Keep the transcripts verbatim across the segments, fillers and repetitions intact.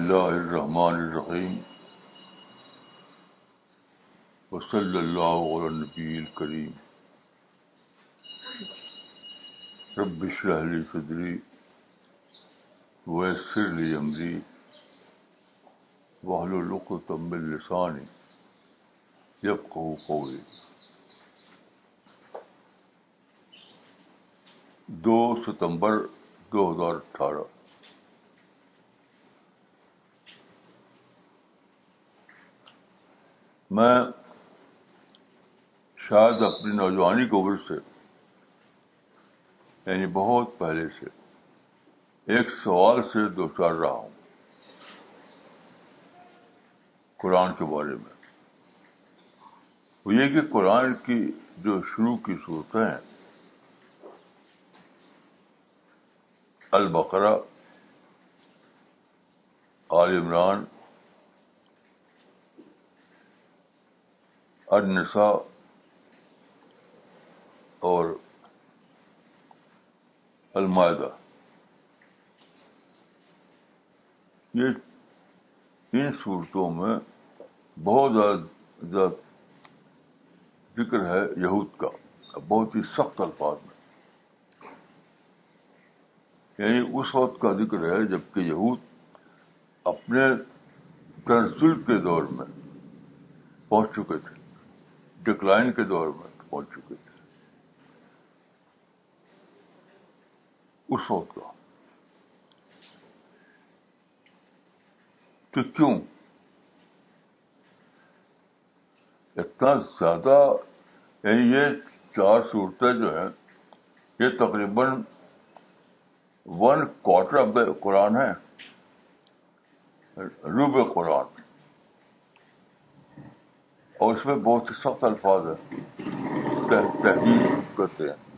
اللہ الرحمن الرحیم وصلی اللہ علی النبی الکریم رب اشرح لی صدری ویسر لی امری واحلل عقدۃ من لسانی یفقہوا قولی. دو ستمبر دو ہزار اٹھارہ. میں شاید اپنی نوجوانی کی عمر سے یعنی بہت پہلے سے ایک سوال سے دو چار رہا ہوں قرآن کے بارے میں. وہ یہ کہ قرآن کی جو شروع کی صورتیں ہیں البقرہ، آل عمران، النساء اور المائدہ، یہ ان صورتوں میں بہت زیادہ ذکر ہے یہود کا، بہت ہی سخت الفاظ میں. یعنی اس وقت کا ذکر ہے جبکہ یہود اپنے تنزل کے دور میں پہنچ چکے تھے، ڈکلائن کے دور میں پہنچ چکے تھے. اس وقت کا تو کیوں اتنا زیادہ، یعنی یہ چار صورتیں جو ہیں یہ تقریباً one quarter of the Quran ہے، ربع قرآن، اور اس میں بہت ہی سخت الفاظ ہیں. تحقیق کرتے ہیں،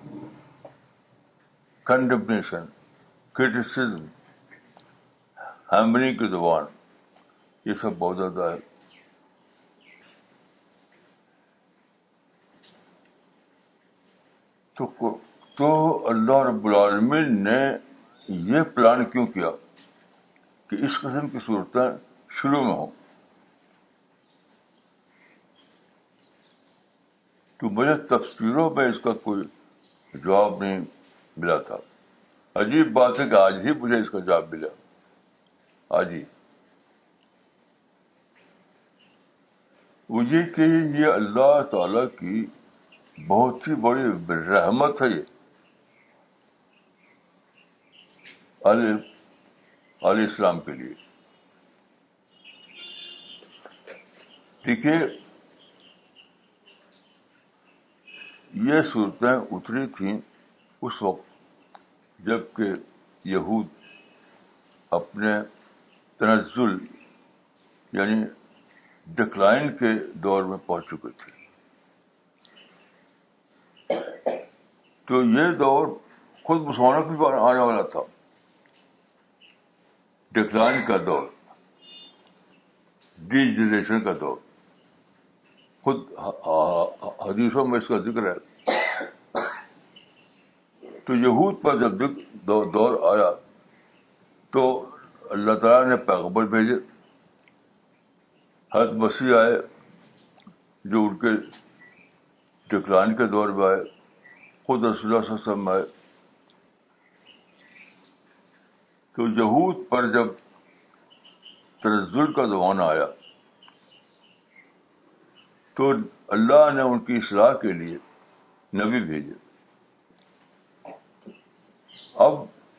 کنڈمنیشن، کرٹیسزم، ہیمرنگ کی زبان، یہ سب بہت زیادہ ہے. تو تو اللہ رب العالمین نے یہ پلان کیوں کیا کہ اس قسم کی صورتیں شروع میں ہوں؟ تو مجھے تفسیروں میں اس کا کوئی جواب نہیں ملا تھا. عجیب بات ہے کہ آج ہی مجھے اس کا جواب ملا، آج ہی. وہ یہ کہ یہ اللہ تعالی کی بہت ہی بڑی رحمت ہے یہ علیہ علیہ السلام کے لیے. دیکھیے یہ صورتیں اتری تھیں اس وقت جب کہ یہود اپنے تنزل یعنی ڈکلائن کے دور میں پہنچ چکے تھے. تو یہ دور خود مسلمانوں کے بھی آنے والا تھا، ڈکلائن کا دور، ڈی جنریشن کا دور. خود حدیثوں میں اس کا ذکر ہے. تو یہود پر جب دور آیا تو اللہ تعالیٰ نے پیغمبر بھیجے. حضرت مسیح آئے جو ان کے ڈکلائن کے دور میں آئے، خود رسول اللہ صلی اللہ علیہ وسلم آئے. تو یہود پر جب تنزل کا زمانہ آیا تو اللہ نے ان کی اصلاح کے لیے نبی بھیجے. اب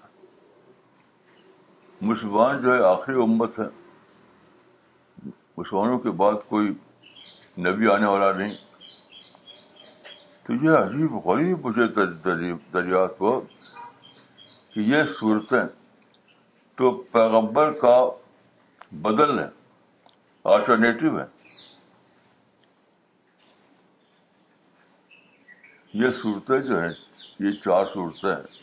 مسلمان جو ہے آخری امت ہے، مسلمانوں کے بعد کوئی نبی آنے والا نہیں. تو یہ عجیب غریب مجھے دریافت ہوا کہ یہ صورتیں تو پیغمبر کا بدل ہے، آلٹرنیٹو ہے. یہ صورتیں جو ہیں، یہ چار صورتیں ہیں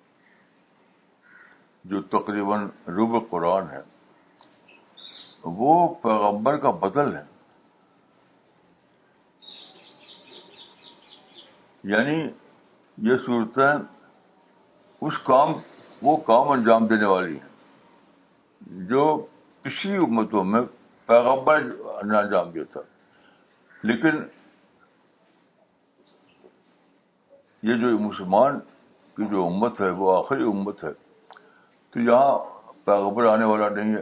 جو تقریباً ربع قرآن ہے، وہ پیغمبر کا بدل ہے. یعنی یہ صورتیں اس کام وہ کام انجام دینے والی ہیں جو پچھلی امتوں میں پیغمبر نے انجام دیا تھا. لیکن یہ جو مسلمان کی جو امت ہے وہ آخری امت ہے, تو یہاں پیغمبر آنے والا نہیں ہے.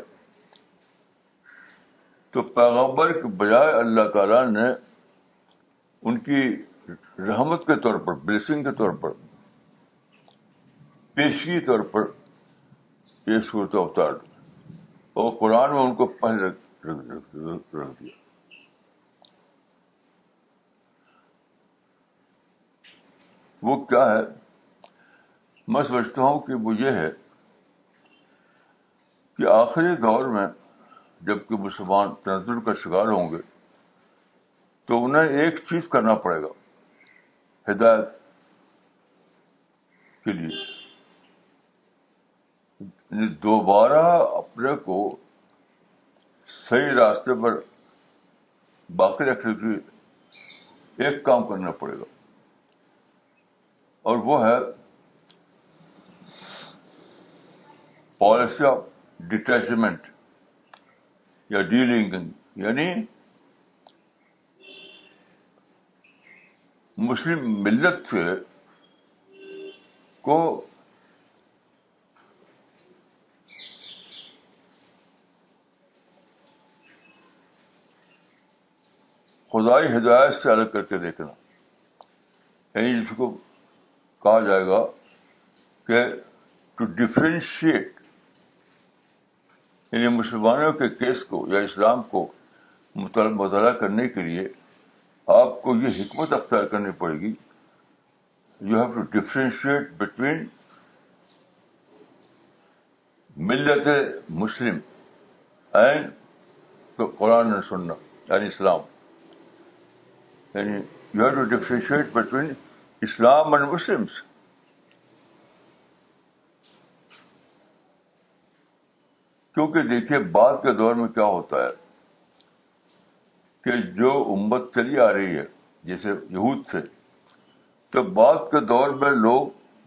تو پیغمبر کے بجائے اللہ تعالیٰ نے ان کی رحمت کے طور پر, بلیسنگ کے طور پر, پیشگی طور پر یہ صورت اتار دی, اور قرآن میں ان کو پہلے رکھ رکھ رکھ دیا. وہ کیا ہے؟ میں سمجھتا ہوں کہ وہ یہ ہے کہ آخری دور میں جب کہ مسلمان تنزل کا شکار ہوں گے تو انہیں ایک چیز کرنا پڑے گا ہدایت کے لیے, یعنی دوبارہ اپنے کو صحیح راستے پر باقی رکھنے کے لیے ایک کام کرنا پڑے گا, اور وہ ہے پالیسی آف ڈیٹیچمنٹ یا ڈی لنکنگ. یعنی مسلم ملت سے کو خدائی ہدایت سے الگ کر کے دیکھنا, یعنی جس کو کہا جائے گا کہ ٹو ڈفرینشیٹ, یعنی مسلمانوں کے کیس کو یا اسلام کو مطالعہ کرنے کے لیے آپ کو یہ حکمت اختیار کرنی پڑے گی. You have to differentiate between ملت مسلم اینڈ قرآن اور سنہ یعنی اسلام. یعنی you have to differentiate between Islam and Muslims. کیونکہ دیکھیے بعد کے دور میں کیا ہوتا ہے کہ جو امت چلی آ رہی ہے جیسے یہود تھے, تو بعد کے دور میں لوگ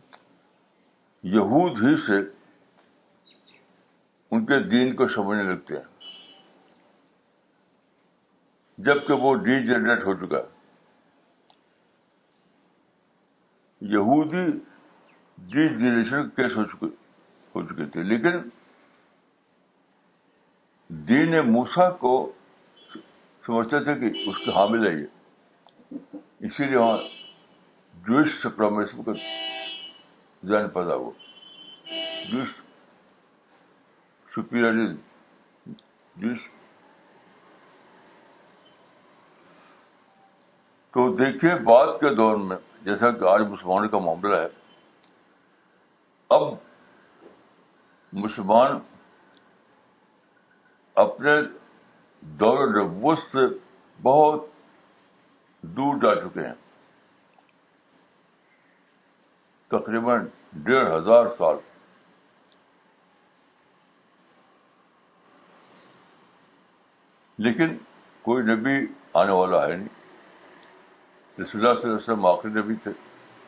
یہود ہی سے ان کے دین کو سمجھنے لگتے ہیں, جبکہ وہ ڈی جنریٹ ہو چکا ہے. یہودی ڈی جنریشن کیس ہو چکے ہو چکے تھے, لیکن دین موسیٰ کو سمجھتے تھے کہ اس کے حامل ہے یہ, اسی لیے وہاں جوئش سپریمیسم کا ذہن پیدا ہوا, جوئش سپیریئرزم, جوئش. تو دیکھیے بعد کے دور میں جیسا کہ آج مسلمانوں کا معاملہ ہے, اب مسلمان اپنے دور نبوت سے بہت دور جا چکے ہیں, تقریباً ڈیڑھ ہزار سال. لیکن کوئی نبی آنے والا ہے نہیں. رسول اللہ صلی اللہ علیہ وسلم آخری نبی تھے.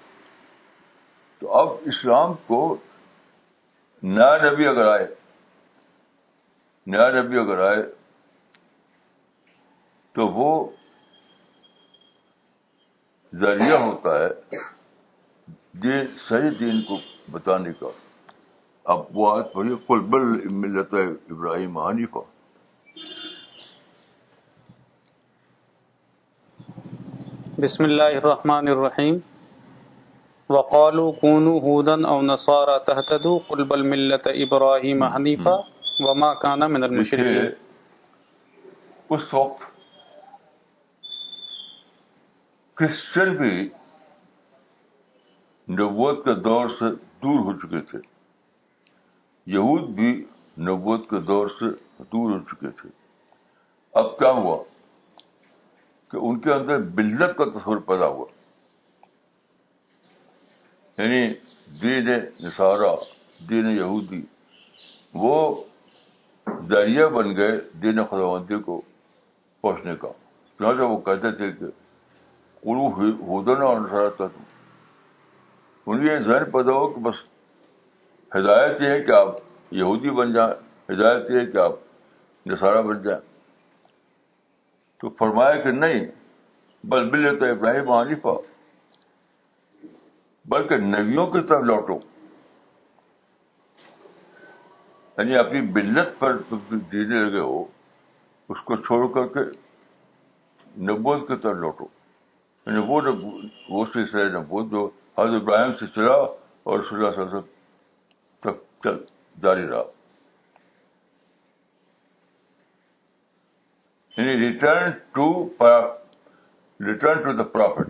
تو اب اسلام کو نیا نبی اگر آئے نیا نبی اگر آئے تو وہ ذریعہ ہوتا ہے دین, صحیح دین کو بتانے کا. اب وہ آیت پڑھیے, قل بل ملت ابراہیم حنیفہ. بسم اللہ الرحمن الرحیم. وقالوا كونوا هودا او نصارى تهتدوا قل بل ملت ابراہیم حنیفہ وما كان من المشرکین. اس وقت کرسچن بھی نبوت کے دور سے دور ہو چکے تھے, یہود بھی نبوت کے دور سے دور ہو چکے تھے. اب کیا ہوا کہ ان کے اندر ملت کا تصور پیدا ہوا, یعنی دین نصارہ, دین یہودی, وہ ذریعہ بن گئے دین خداوندی کو پہنچنے کا. چنانچہ وہ کہتے تھے کہ قلو ہدن اور نصارہ تک, ان یہ ذہن پیدا ہو کہ بس ہدایت یہ ہے کہ آپ یہودی بن جائیں, ہدایت یہ ہے کہ آپ نصارہ بن جائیں. تو فرمایا کہ نہیں، بل ملت ابراہیم حنیفہ، بلکہ نبیوں کی طرف لوٹو. یعنی اپنی ملت پر تم جینے لگے ہو، اس کو چھوڑ کر کے نبوت کی طرف لوٹو. یعنی وہ وہ سلسلہ نبوت جو حضرت ابراہیم سے چلا اور رسول اللہ صلی اللہ علیہ وسلم تک چل جاری رہا. یعنی return to return to the prophet.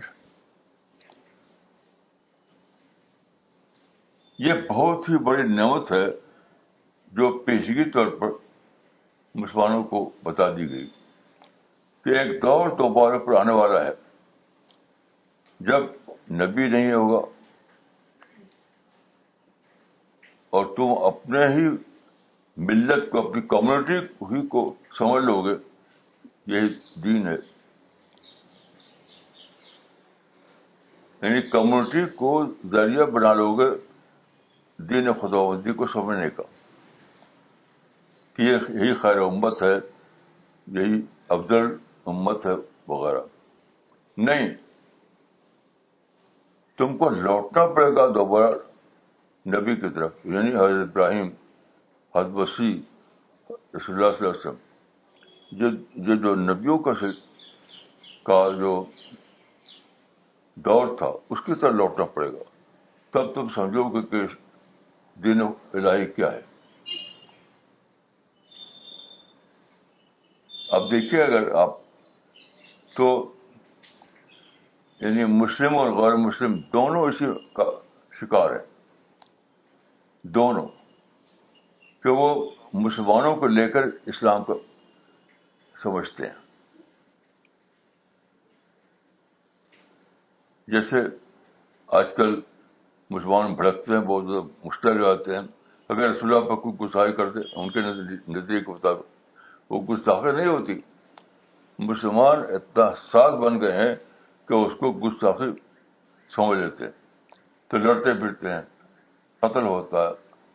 یہ بہت ہی بڑی نعمت ہے جو پیشگی طور پر مسلمانوں کو بتا دی گئی کہ ایک دور دوبارہ پر آنے والا ہے جب نبی نہیں ہوگا اور تم اپنے ہی ملت کو، اپنی کمیونٹی ہی کو سمجھ لو گے یہی دین ہے. یعنی کمیونٹی کو ذریعہ بنا لو گے دین خداوندی کو سمجھنے کا کہ یہی خیر امت ہے، یہی افضل امت ہے وغیرہ. نہیں، تم کو لوٹنا پڑے گا دوبارہ نبی کی طرف. یعنی حضرت ابراہیم، حضرت مسیح، رسول اللہ صلی اللہ علیہ وسلم، یہ جو نبیوں کا کا جو دور تھا اس کی طرف لوٹنا پڑے گا. تب تم سمجھو گے کہ دین الہی کیا ہے. اب دیکھیے، اگر آپ تو یعنی مسلم اور غیر مسلم دونوں اسی کا شکار ہیں، دونوں، کہ وہ مسلمانوں کو لے کر اسلام کو سمجھتے ہیں. جیسے آج کل مسلمان بھڑکتے ہیں، بہت زیادہ مشتعل آتے ہیں. اگر رسول اللہ پر کوئی گستاخی کرتے ان کے نظریے کے مطابق وہ گستاخی نہیں ہوتی. مسلمان اتنا حساس بن گئے ہیں کہ اس کو گستاخی سمجھ لیتے ہیں، تو لڑتے پھرتے ہیں، قتل ہوتا ہے.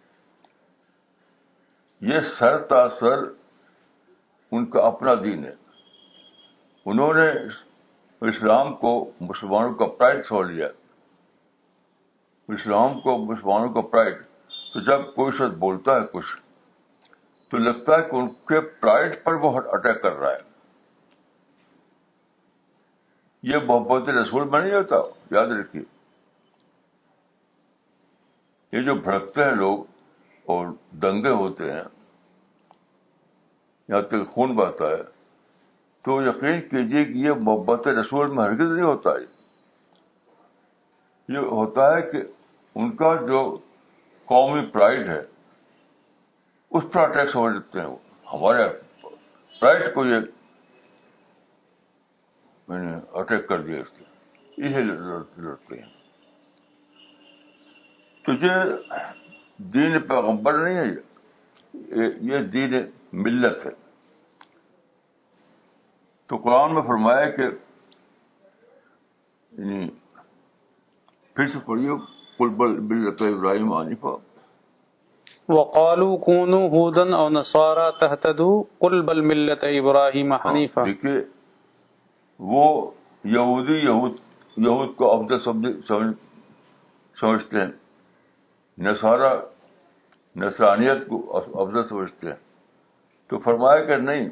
یہ سر تاثر ان کا اپنا دین ہے. انہوں نے اسلام کو مسلمانوں کا پرائڈ سمجھ لیا. اسلام کو مسلمانوں کا پرائڈ. تو جب کوئی شخص بولتا ہے کچھ تو لگتا ہے کہ ان کے پرائڈ پر وہ اٹیک کر رہا ہے. یہ محبت رسول میں نہیں ہوتا، یاد رکھیے. یہ جو بھڑکتے ہیں لوگ اور دنگے ہوتے ہیں، یہاں تک خون بہتا ہے، تو یقین کیجیے کہ یہ محبت رسول میں ہرگز نہیں ہوتا ہے. یہ ہوتا ہے کہ ان کا جو قومی پرائڈ ہے اس پر اٹیک سمجھ لیتے ہیں. ہمارے پرائڈ کو یہ میں نے اٹیک کر دیا، اس کو یہ لڑتے ہیں. تو یہ دین پیغمبر نہیں ہے، یہ دین ملت ہے. تو قرآن میں فرمایا کہ یعنی پھر سے پڑھیے، قل بل ملت ابراہیم حنیفہ. وقالوا كونوا هودا او نصارى تهتدوا قل بل ملت ابراہیم حنیفہ. دیکھیے، وہ یہودی یہود یہود کو افضل سمجھ سمجھتے ہیں، نصارہ نصرانیت کو افضل سمجھتے ہیں. تو فرمایا کہ نہیں،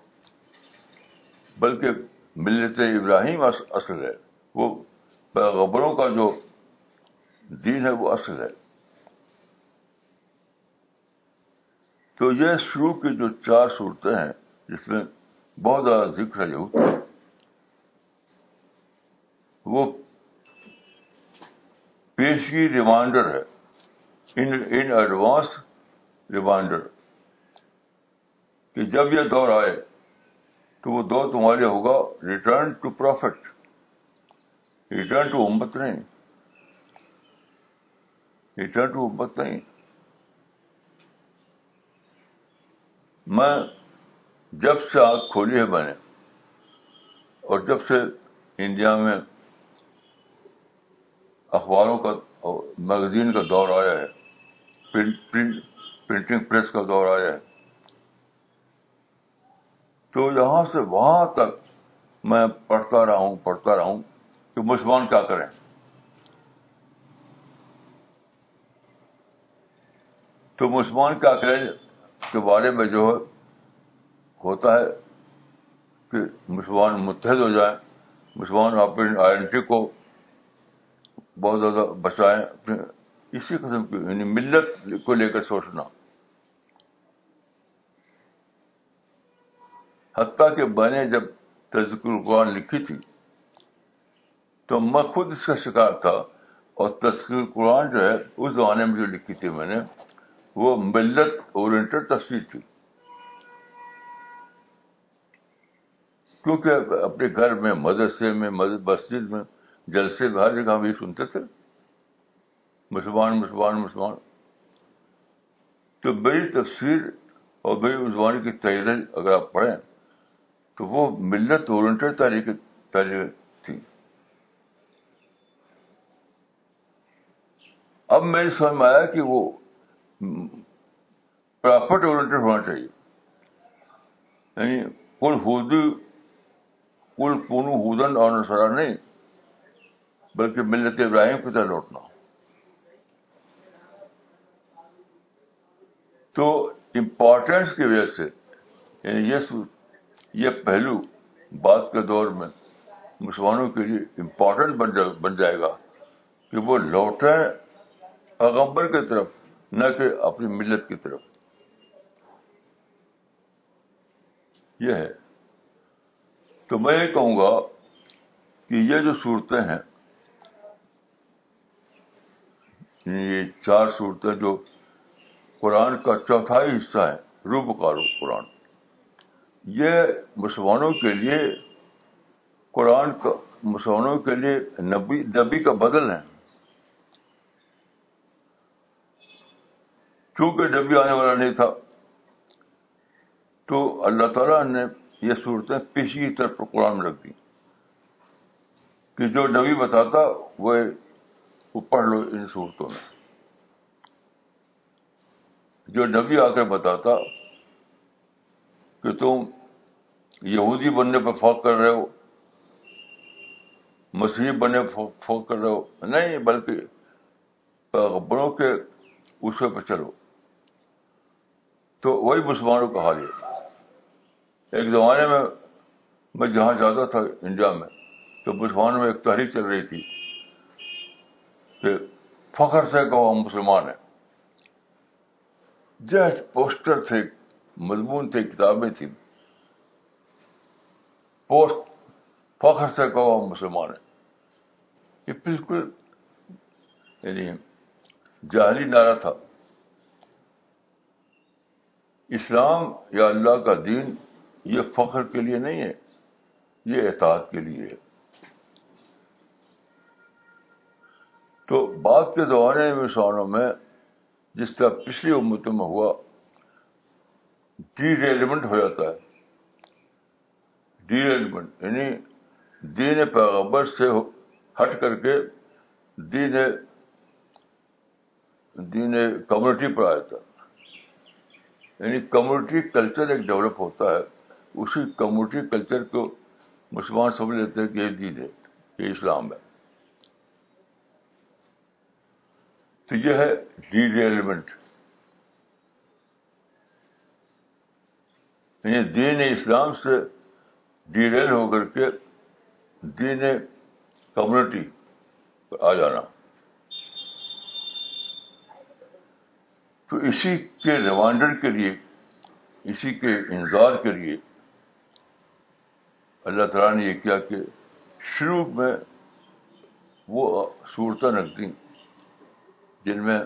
بلکہ ملت ابراہیم اصل ہے. وہ پیغمبروں کا جو دین ہے وہ اصل ہے. تو یہ شروع کی جو چار صورتیں ہیں جس میں بہت زیادہ ذکر ہے یہود کا، وہ پیشگی ریمائنڈر ہے، ان ان ایڈوانس ریمائنڈر کہ جب یہ دور آئے تو وہ دور تمہارے ہوگا return to prophet, return to ummah نہیں، ریٹرن ٹو امت نہیں. میں جب سے آنکھ کھولی ہے میں نے، اور جب سے انڈیا میں اخباروں کا اور میگزین کا دور آیا ہے، پرنٹ پرنٹنگ پریس کا دور آیا ہے، تو یہاں سے وہاں تک میں پڑھتا رہا ہوں پڑھتا رہا ہوں کہ مسلمان کیا کریں. تو مسلمان کیا کریں کے بارے میں جو ہے ہوتا ہے کہ مسلمان متحد ہو جائیں, مسلمان اپنی آئیڈینٹی کو بہت زیادہ بچائیں, اپنے اسی قسم کی یعنی ملت کو لے کر سوچنا. حتیٰ کہ میں نے جب تذکر قرآن لکھی تھی تو میں خود اس کا شکار تھا, اور تذکر قرآن جو ہے اس زمانے میں جو لکھی تھی میں نے وہ ملت اورینٹڈ تفسیر تھی, کیونکہ اپنے گھر میں, مدرسے میں, مسجد میں, جلسے میں, ہر جگہ ہم یہ سنتے تھے مسلمان مسلمان مسلمان. تو میری تفسیر اور میری مسلمان کی تحریر اگر آپ پڑھیں تو وہ ملت اورینٹڈ تحریر تحریر تھی. اب میری سمجھ میں آیا کہ وہ پرافٹ اورینٹڈ ہونا چاہیے, یعنی کل ہودی کل کونو ہودن اور نصارا نہیں, بلکہ ملت ابراہیم کی طرح لوٹنا. تو امپورٹینس کی وجہ سے یعنی یہ یہ پہلو بعد کے دور میں مسلمانوں کے لیے امپورٹنٹ بن جائے بن جائے گا کہ وہ لوٹیں پیغمبر کی طرف, نہ کہ اپنی ملت کی طرف. یہ ہے. تو میں یہ کہوں گا کہ یہ جو صورتیں ہیں, یہ چار صورتیں جو قرآن کا چوتھائی حصہ ہے, روح پکارو قرآن, یہ مسلمانوں کے لیے قرآن کا مسلمانوں کے لیے نبی نبی کا بدل ہے. چونکہ نبی آنے والا نہیں تھا تو اللہ تعالیٰ نے یہ صورتیں پیشی کی طرف قرآن میں رکھ دی کہ جو نبی بتاتا وہ وہ پڑھ لو ان صورتوں میں. جو نبی آ کر بتاتا کہ تم یہودی بننے پر فوق کر رہے ہو, مسیحی بننے پر فوق کر رہے ہو, نہیں بلکہ پیغمبروں کے اسوے پہ چلو. تو وہی مسلمانوں کا حال ہے. ایک زمانے میں میں جہاں جاتا تھا انڈیا میں تو مسلمانوں میں ایک تحریک چل رہی تھی کہ فخر سے کہو ہم مسلمان ہیں. جسٹ پوسٹر تھے, مضمون تھے, کتابیں تھیں, پوسٹ فخر سے کہو ہم مسلمان ہیں. یہ بالکل یعنی جاہلی نعرہ تھا. اسلام یا اللہ کا دین یہ فخر کے لیے نہیں ہے, یہ اطاعت کے لیے ہے. تو بعد کے زمانے میں مسلمانوں میں جس طرح پچھلی امتوں میں ہوا, ڈی ریلیونٹ ہو جاتا ہے. ڈی ریلیونٹ یعنی دین پیغمبر سے ہٹ کر کے دین دین کمیونٹی پر آ جاتا ہے. یعنی کمیونٹی کلچر ایک ڈیولپ ہوتا ہے, اسی کمیونٹی کلچر کو مسلمان سمجھ لیتے ہیں کہ یہ دین ہے, یہ اسلام ہے. تو یہ ہے ڈی ریلیونٹ, یعنی دین اسلام سے ڈیریل ہو کر کے دین کمیونٹی پر آ جانا. تو اسی کے ریمائنڈر کے لیے, اسی کے انذار کے لیے اللہ تعالیٰ نے یہ کیا کہ شروع میں وہ صورتیں رکھ دیں جن میں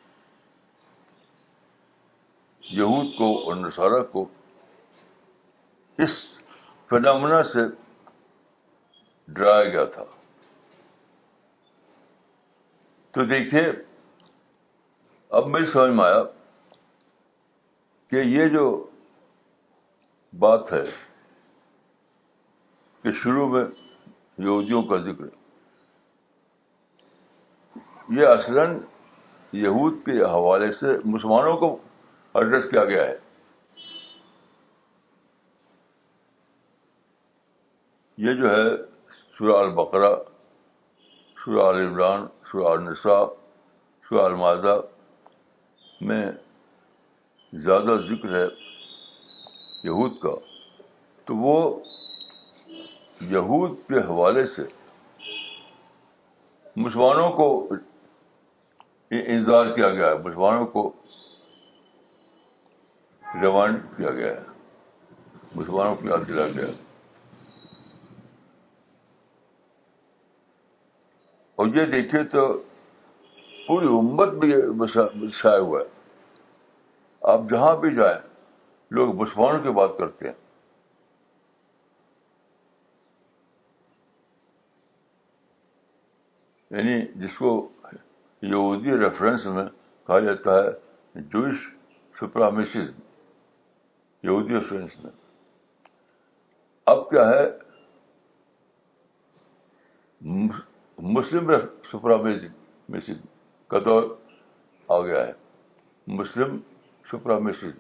یہود کو اور نصارہ کو اس فنامنا سے ڈرایا گیا تھا. تو دیکھیے اب میری سمجھ میں آیا کہ یہ جو بات ہے کہ شروع میں یہودیوں کا ذکر, یہ اصلاً یہود کے حوالے سے مسلمانوں کو ایڈریس کیا گیا ہے. یہ جو ہے سورہ البقرہ، سورہ آل عمران، سورہ النساء، سورہ المائدہ میں زیادہ ذکر ہے یہود کا، تو وہ یہود کے حوالے سے مسلمانوں کو انذار کیا گیا ہے، مسلمانوں کو ریمائنڈ کیا گیا ہے، مسلمانوں کو یاد دلایا گیا ہے. اور یہ دیکھیے تو پوری امت میں یہ شائع ہوا ہے. آپ جہاں بھی جائیں لوگ مسلمانوں کی بات کرتے ہیں. یعنی جس کو یہودی ریفرنس میں کہا جاتا ہے جوئش سپرامسزم، یہودی ریفرنس میں. اب کیا ہے، مسلم سپرامسزم کا دور آ گیا ہے. مسلم سپرامسزم.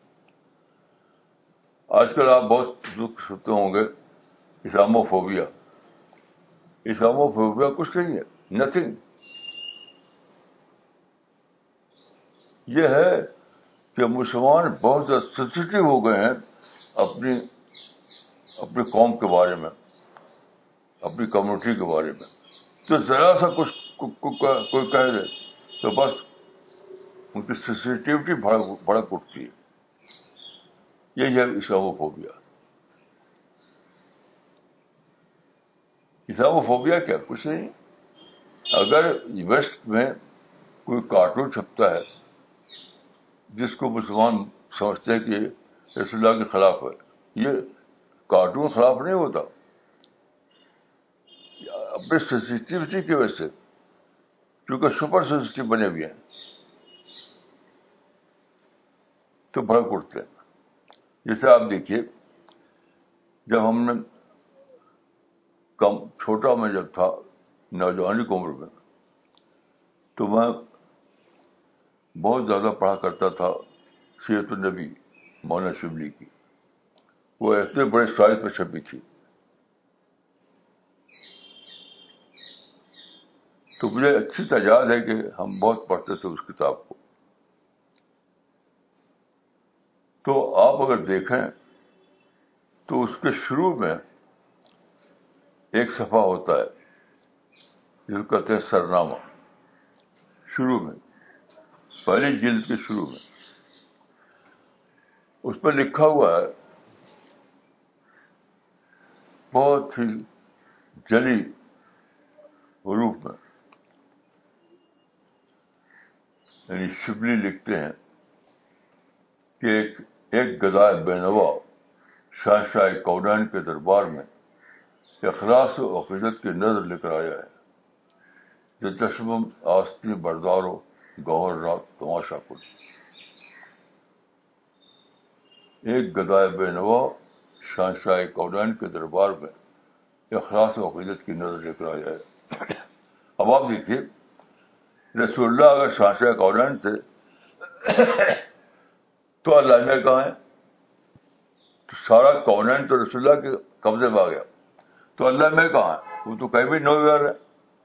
آج کل آپ بہت دکھ سنتے ہوں گے اسلاموفوبیا. اسلاموفوبیا کچھ نہیں ہے، نتھنگ. یہ ہے کہ مسلمان بہت زیادہ سینسیٹیو ہو گئے ہیں اپنی اپنی قوم کے بارے میں، اپنی کمیونٹی کے بارے میں. تو ذرا سا کچھ کوئی کہہ دے تو بس ان کی سینسیٹیوٹی بھڑک اٹھتی ہے. یہی ہے اسلاموفوبیا. اسلاموفوبیا کیا کچھ نہیں. اگر ویسٹ میں کوئی کارٹون چھپتا ہے جس کو مسلمان سمجھتے ہیں کہ رسول اللہ کے خلاف ہے، یہ کارٹون خلاف نہیں ہوتا، اپنے سینسیٹیوٹی کی وجہ سے، کیونکہ سپر سینسیٹیو بنے ہوئے ہیں تو بھڑک اٹھتے ہیں. جیسے آپ دیکھیے، جب ہم نے کم چھوٹا میں جب تھا نوجوانی کی عمر میں، تو میں بہت زیادہ پڑھا کرتا تھا سیرت النبی مولانا شبلی کی. وہ اتنے بڑے سائز پہ چھپی تھی. تو مجھے اچھی طرح یاد ہے کہ ہم بہت پڑھتے تھے اس کتاب کو. تو آپ اگر دیکھیں تو اس کے شروع میں ایک صفحہ ہوتا ہے جس کو کہتے ہیں سرنامہ. شروع میں، پہلی جلد کے شروع میں اس پہ لکھا ہوا ہے بہت ہی جلی حروف میں. یعنی شبلی لکھتے ہیں کہ ایک ایک گدائے بینوا شہنشاہ کونین کے دربار میں اخلاص و عقیدت کی نظر لے کر آیا ہے، جو چشمم آستی بردارو گوہر رات تماشا کن. ایک گدائے بینوا شہنشاہ کونین کے دربار میں اخلاص و عقیدت کی نظر لے کر آیا ہے. اب آپ دیکھیے، رسول اللہ اگر شہنشاہ کونین تھے تو اللہ میں کہاں ہے؟ تو سارا کونین تو رسول اللہ کے قبضے میں آ گیا، تو اللہ میں کہاں ہے؟ وہ تو کہیں بھی نو ویئر ہے.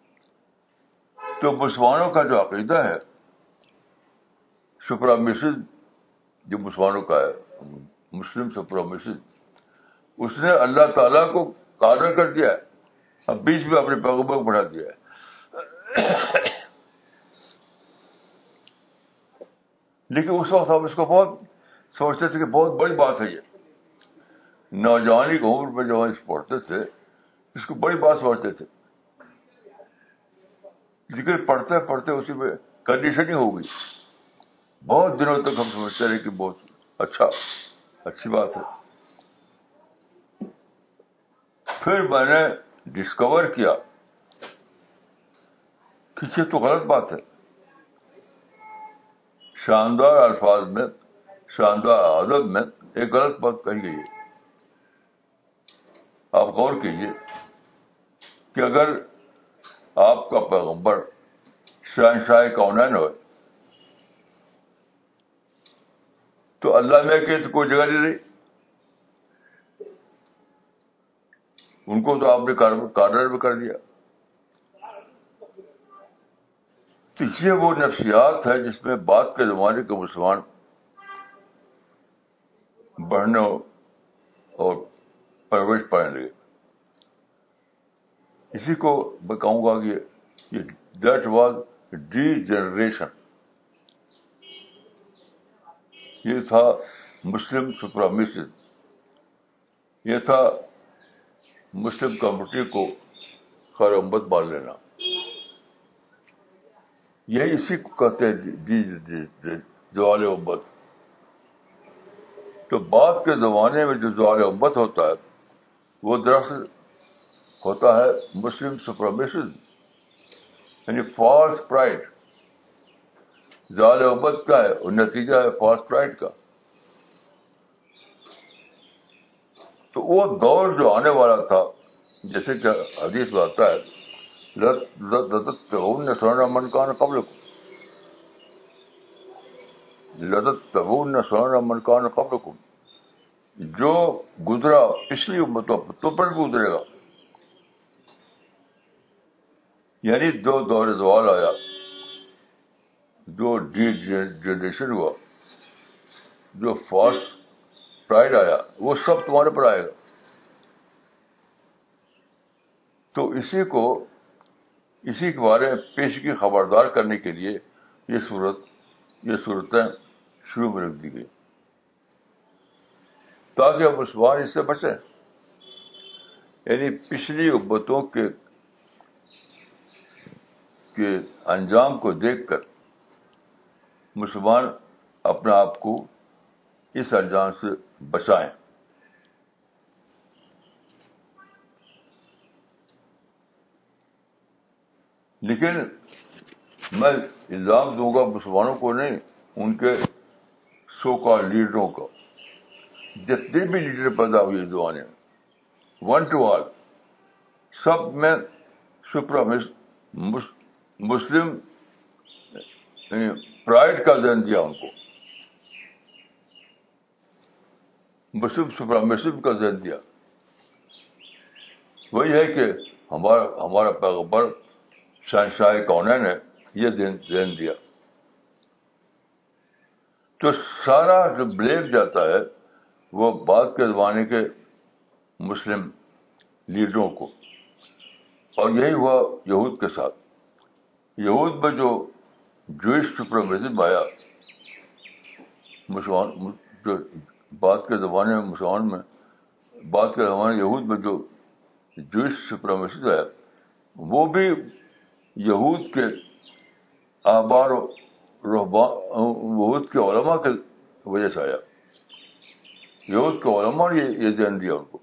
تو مسلمانوں کا جو عقیدہ ہے سپرامسزم، جو مسلمانوں کا ہے مسلم سپرامسزم، اس نے اللہ تعالیٰ کو قادر کر دیا ہے، اب بیچ میں اپنے پیغمبر کو بڑھا دیا ہے. لیکن اس وقت ہم اس کو بہت سوچتے تھے کہ بہت بڑی بات ہے. یہ نوجوانی کی عمر میں جو ہم اس پڑھتے تھے اس کو بڑی بات سمجھتے تھے، لیکن پڑھتے پڑھتے اسی میں کنڈیشننگ ہو گئی. بہت دنوں تک ہم سمجھتے رہے کہ بہت اچھا اچھی بات ہے. پھر میں نے ڈسکور کیا کہ یہ تو غلط بات ہے. شاندار الفاظ میں، شاندار ادب میں ایک غلط بات کہی گئی ہے. آپ غور کیجیے کہ اگر آپ کا پیغمبر شہنشاہ کونین ہو تو اللہ میں کہ تو کوئی جگہ نہیں رہی. ان کو تو آپ نے کارنر میں کر دیا. تو یہ وہ نفسیات ہے جس میں بعد کے زمانے کے مسلمان بڑھنے اور پرورش پانے لگے. اسی کو میں کہوں گا کہ دیٹ واز ڈی جنریشن. یہ تھا مسلم سپرمیسزم. یہ تھا مسلم کمیونٹی کو خیر امت مان لینا. یہ اسی کو کہتے ہیں ڈی زوال امت. تو بعد کے زمانے میں جو زوال امت ہوتا ہے وہ دراصل ہوتا ہے مسلم سپرمیسزم، یعنی فالس پرائڈ. زوال امت کا ہے اور نتیجہ ہے فالس پرائڈ کا. تو وہ دور جو آنے والا تھا، جیسے کہ حدیث میں آتا ہے لَتَتَّبَعُنَّ سُنَنَ مَنْ كَانَ قَبْلَكُمْ لَتَتَّبَعُنَّ سُنَنَ مَنْ كَانَ قَبْلَكُمْ. جو گزرا پچھلی امتوں پر تو پر گزرے گا. یعنی دو دور زوال آیا، جو ڈی جنریشن ہوا، جو فالس پرائڈ آیا، وہ سب تمہارے پر آئے گا. تو اسی کو اسی کے بارے میں پیشگی خبردار کرنے کے لیے یہ صورت یہ صورتیں شروع میں رکھ دی گئی تاکہ مسلمان اس سے بچیں. یعنی پچھلی امتوں کے کے انجام کو دیکھ کر مسلمان اپنے آپ کو اس انجام سے بچائیں. لیکن میں الزام دوں گا مسلمانوں کو نہیں، ان کے سو کال لیڈروں کا. جتنے بھی لیڈر پیدا ہوئے اس زمانے میں، ون ٹو آل، سب میں سپرامس مسلم پرائڈ کا ذہن دیا ان کو، مسلم سپرامسم کا ذہن دیا. وہی ہے کہ ہمارا ہمارا پیغمبر شہنشاہ کونین ہے، یہ ذہن دیا. تو سارا جو بلیم جاتا ہے وہ بعد کے زمانے کے مسلم لیڈروں کو. اور یہی ہوا یہود کے ساتھ. یہود میں جو جوئش سپرمیسزم آیا، مسلمان جو بعد کے زمانے میں مسلمان میں بعد کے زمانے یہود میں جو جوئش سپرمیسزم آیا، وہ بھی یہود کے احبار و رہبان یہود کے علماء کی وجہ سے آیا. یہود کے علماء نے یہ ذہن دیا ان کو.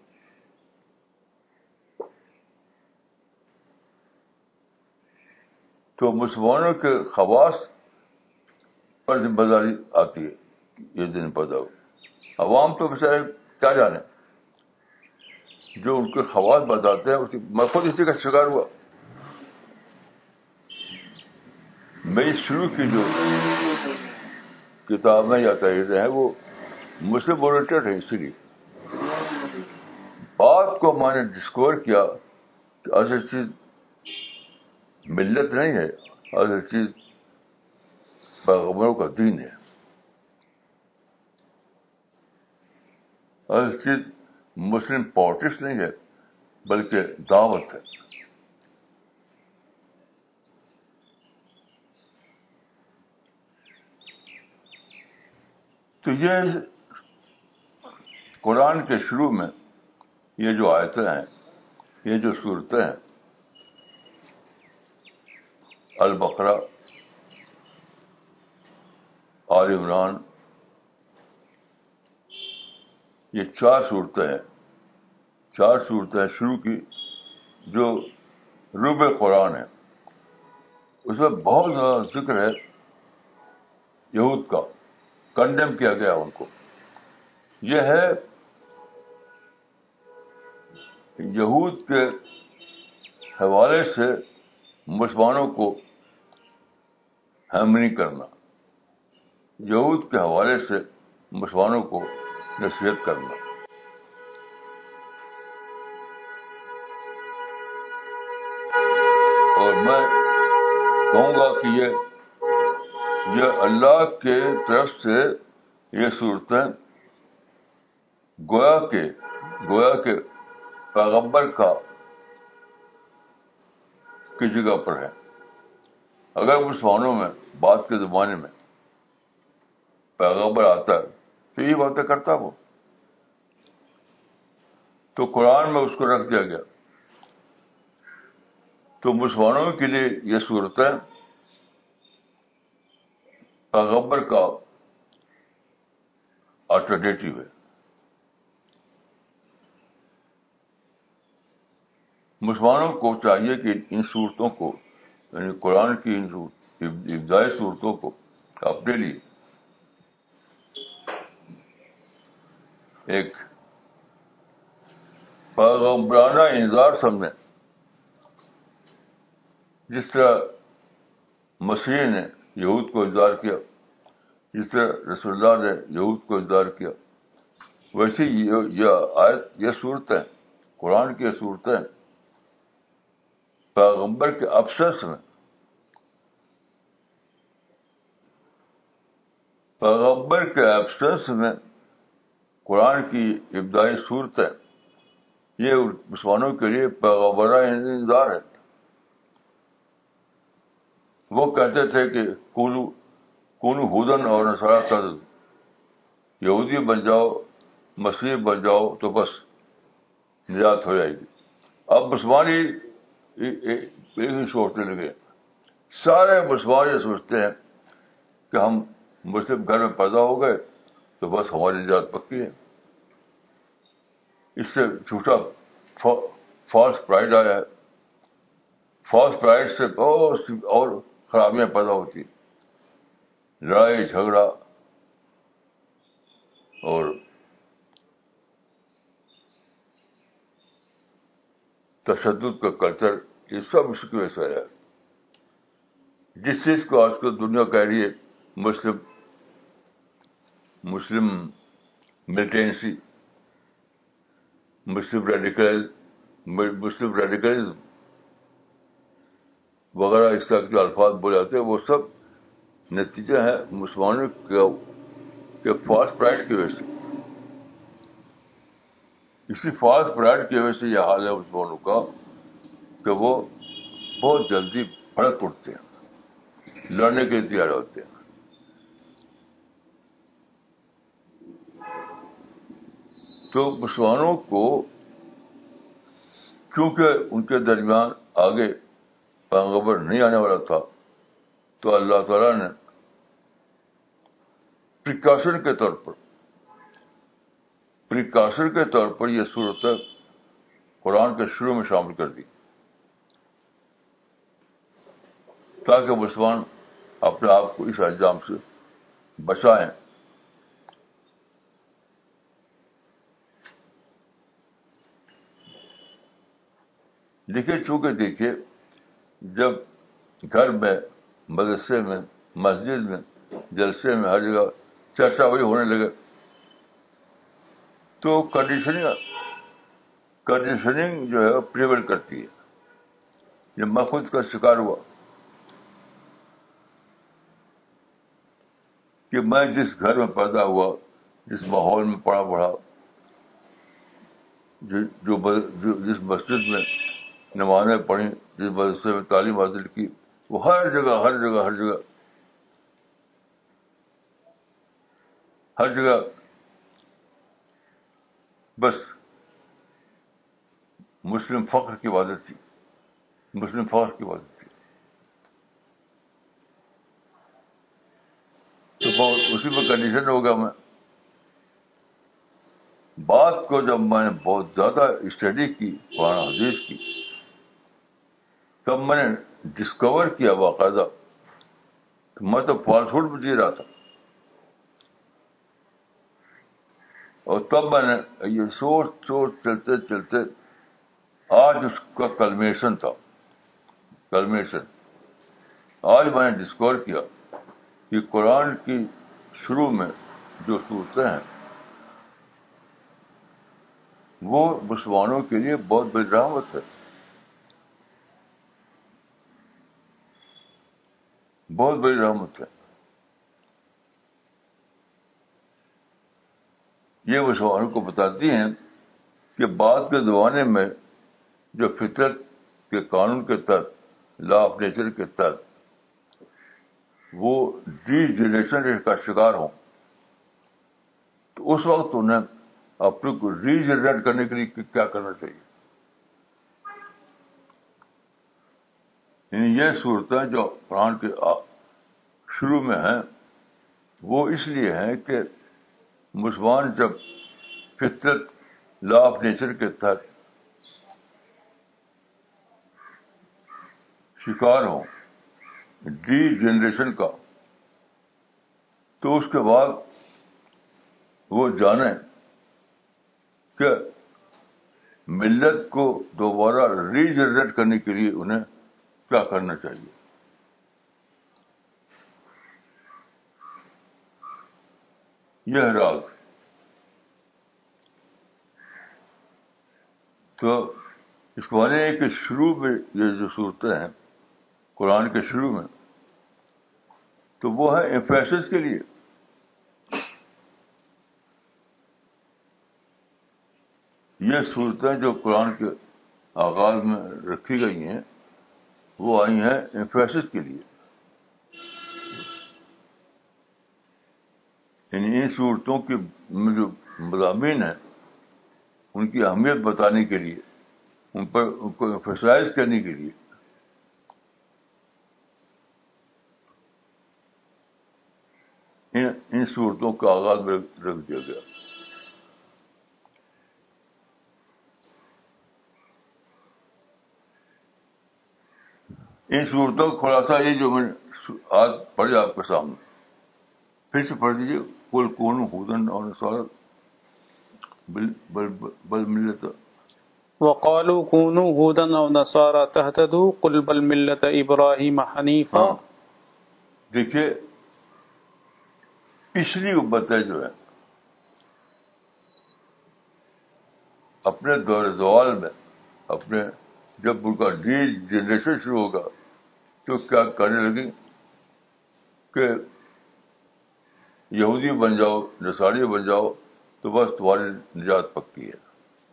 تو مسلمانوں کے خواص پر ذمہ داری آتی ہے یہ ذہن پیدا ہو. عوام تو بیچارے کیا جانے، جو ان کے خواص بتاتے ہیں اس کی. میں خود اسی کا شکار ہوا. میری شروع کی جو کتابیں یا تحریریں ہیں وہ مسلم اورینٹڈ ہے. اسی لیے بات کو میں نے ڈسکور کیا کہ اصل چیز ملت نہیں ہے، اصل چیز پیغمبروں کا دین ہے. اصل چیز مسلم پالیٹکس نہیں ہے بلکہ دعوت ہے. تو یہ قرآن کے شروع میں یہ جو آیتیں ہیں، یہ جو صورتیں ہیں، البقرہ، آل عمران، یہ چار صورتیں ہیں. چار صورتیں شروع کی جو ربع قرآن ہے. اس میں بہت زیادہ ذکر ہے یہود کا. کنڈیم کیا گیا ان کو. یہ ہے یہود کے حوالے سے مسلمانوں کو ہیمرنگ کرنا، یہود کے حوالے سے مسلمانوں کو نصیحت کرنا. اور میں کہوں گا کہ یہ یہ اللہ کے طرف سے یہ صورتیں گویا کے گویا کے پیغمبر کا کی جگہ پر ہے. اگر مسلمانوں میں بعد کے زمانے میں پیغمبر آتا ہے تو یہ باتیں کرتا وہ, تو قرآن میں اس کو رکھ دیا گیا. تو مسلمانوں کے لیے یہ صورتیں پیغمبر کا الٹرنیٹیو ہے. مسلمانوں کو چاہیے کہ ان صورتوں کو, یعنی قرآن کی ان ابتدائی صورتوں کو اپنے لیے ایک پیغمبرانہ انذار سمجھیں, جس طرح مسیح نے یہود کو انذار کیا, جس طرح رسول اللہ نے یہود کو انذار کیا, ویسے یہ آیت یہ صورتیں قرآن کی صورتیں پیغمبر کے ابسنس میں پیغمبر کے ایبسنس میں قرآن کی ابتدائی صورتیں یہ مسلمانوں کے لیے پیغمبرانہ انذار ہے. وہ کہتے تھے کہ کونو کونو ہودن اور نصارا تہتدوا, یہودی بن جاؤ مسیح بن جاؤ تو بس نجات ہو جائے گی. اب مسلمان ہی یہی سوچنے لگے, سارے مسلمان یہ سوچتے ہیں کہ ہم مسلم گھر میں پیدا ہو گئے تو بس ہماری نجات پکی ہے. اس سے جھوٹا فالس پرائڈ آیا ہے. فالس پرائڈ سے بہت سی اور خرابیاں پیدا ہوتی, لڑائی جھگڑا اور تشدد کا کلچر, یہ سب اس کی وجہ سے آیا ہے. جس چیز کو آج کل دنیا کہہ رہی ہے مسلم مسلم ملیٹنسی, مسلم ریڈیکل مسلم ریڈیکلزم وغیرہ اس طرح کے الفاظ بولے جاتے ہیں, وہ سب نتیجہ ہے مسلمانوں کے فالس پرائڈ کی وجہ سے. اسی فالس پرائڈ کی وجہ سے یہ حال ہے مسلمانوں کا کہ وہ بہت جلدی بھڑک اٹھتے ہیں, لڑنے کے لیے تیار ہوتے ہیں. تو مسلمانوں کو کیونکہ ان کے درمیان آگے پیغمبر نہیں آنے والا تھا, تو اللہ تعالیٰ نے پریکاشن کے طور پر پریکاشن کے طور پر یہ صورت قرآن کے شروع میں شامل کر دی, تاکہ مسلمان اپنے آپ کو اس الزام سے بچائیں. دیکھیے, چونکہ دیکھیے جب گھر میں, مدرسے میں, مسجد میں, جلسے میں, ہر جگہ چرچا وہی ہونے لگے تو کنڈیشننگ کنڈیشننگ جو ہے پریویل کرتی ہے. یہ میں خود کا شکار ہوا کہ میں جس گھر میں پیدا ہوا, جس ماحول میں پڑا بڑھا, جو جس مسجد میں نمازیں پڑھی, جس مدرسے میں تعلیم حاصل کی, وہ ہر جگہ ہر جگہ ہر جگہ ہر جگہ بس مسلم فخر کی عبادت تھی, مسلم فخر کی عبادت تھی. تو بہت اسی میں کنڈیشن ہو گیا میں. بات کو جب میں نے بہت زیادہ اسٹڈی کی قرآن حدیث کی, تب میں نے ڈسکور کیا باقاعدہ کہ میں تو فالسہوڈ میں جی رہا تھا. اور تب میں نے یہ سوچ سوچ چلتے چلتے آج اس کا کلمیشن تھا کلمیشن آج میں نے ڈسکور کیا کہ قرآن کی شروع میں جو صورتیں ہیں وہ مسلمانوں کے لیے بہت بڑی رحمت ہے. بہت بڑی رحمت ہے. یہ مسلمانوں کو بتاتی ہیں کہ بعد کے زمانے میں جو فطرت کے قانون کے تحت، لا آف نیچر کے تحت وہ ڈی جنریشن کا شکار ہوں، تو اس وقت انہیں اپنے کو ری جنریٹ کرنے کے لیے کیا کرنا چاہیے. یعنی یہ صورتیں جو قرآن کے شروع میں ہیں وہ اس لیے ہیں کہ مسلمان جب فطرت، لا آف نیچر کے تحت شکار ہوں ڈی جنریشن کا، تو اس کے بعد وہ جانیں کہ ملت کو دوبارہ ری جنریٹ کرنے کے لیے انہیں کیا کرنا چاہیے. یہ ہے راز. تو اس کو مانے ہے کہ شروع میں یہ جو صورتیں ہیں قرآن کے شروع میں، تو وہ ہے ایمفیسس کے لیے. یہ صورتیں جو قرآن کے آغاز میں رکھی گئی ہیں وہ آئی ہیں ایمفیسس کے لیے. یعنی ان صورتوں کی جو مضامین ہیں ان کی اہمیت بتانے کے لیے، ان پر ان کو ایمفیسائز کرنے کے لیے ان ان صورتوں کا آغاز میں رکھ دیا گیا. ان صورتوں کا خلاصہ یہ جو میں نے آج پڑھی آپ کے سامنے، پھر سے پڑھ دیجیے. قل کونوا ھودا او نصارا بل بل بل ملت وقالوا كونوا هودا او نصارى تهتدوا قل بل ملت ابراہیم حنیفا. ہاں دیکھیے پچھلی امتیں جو ہے اپنے دور زوال میں، اپنے جب ان کا ڈی جنریشن شروع ہوگا تو کیا کرنے لگی کہ یہودی بن جاؤ، نصاری بن جاؤ تو بس تمہاری نجات پکی ہے،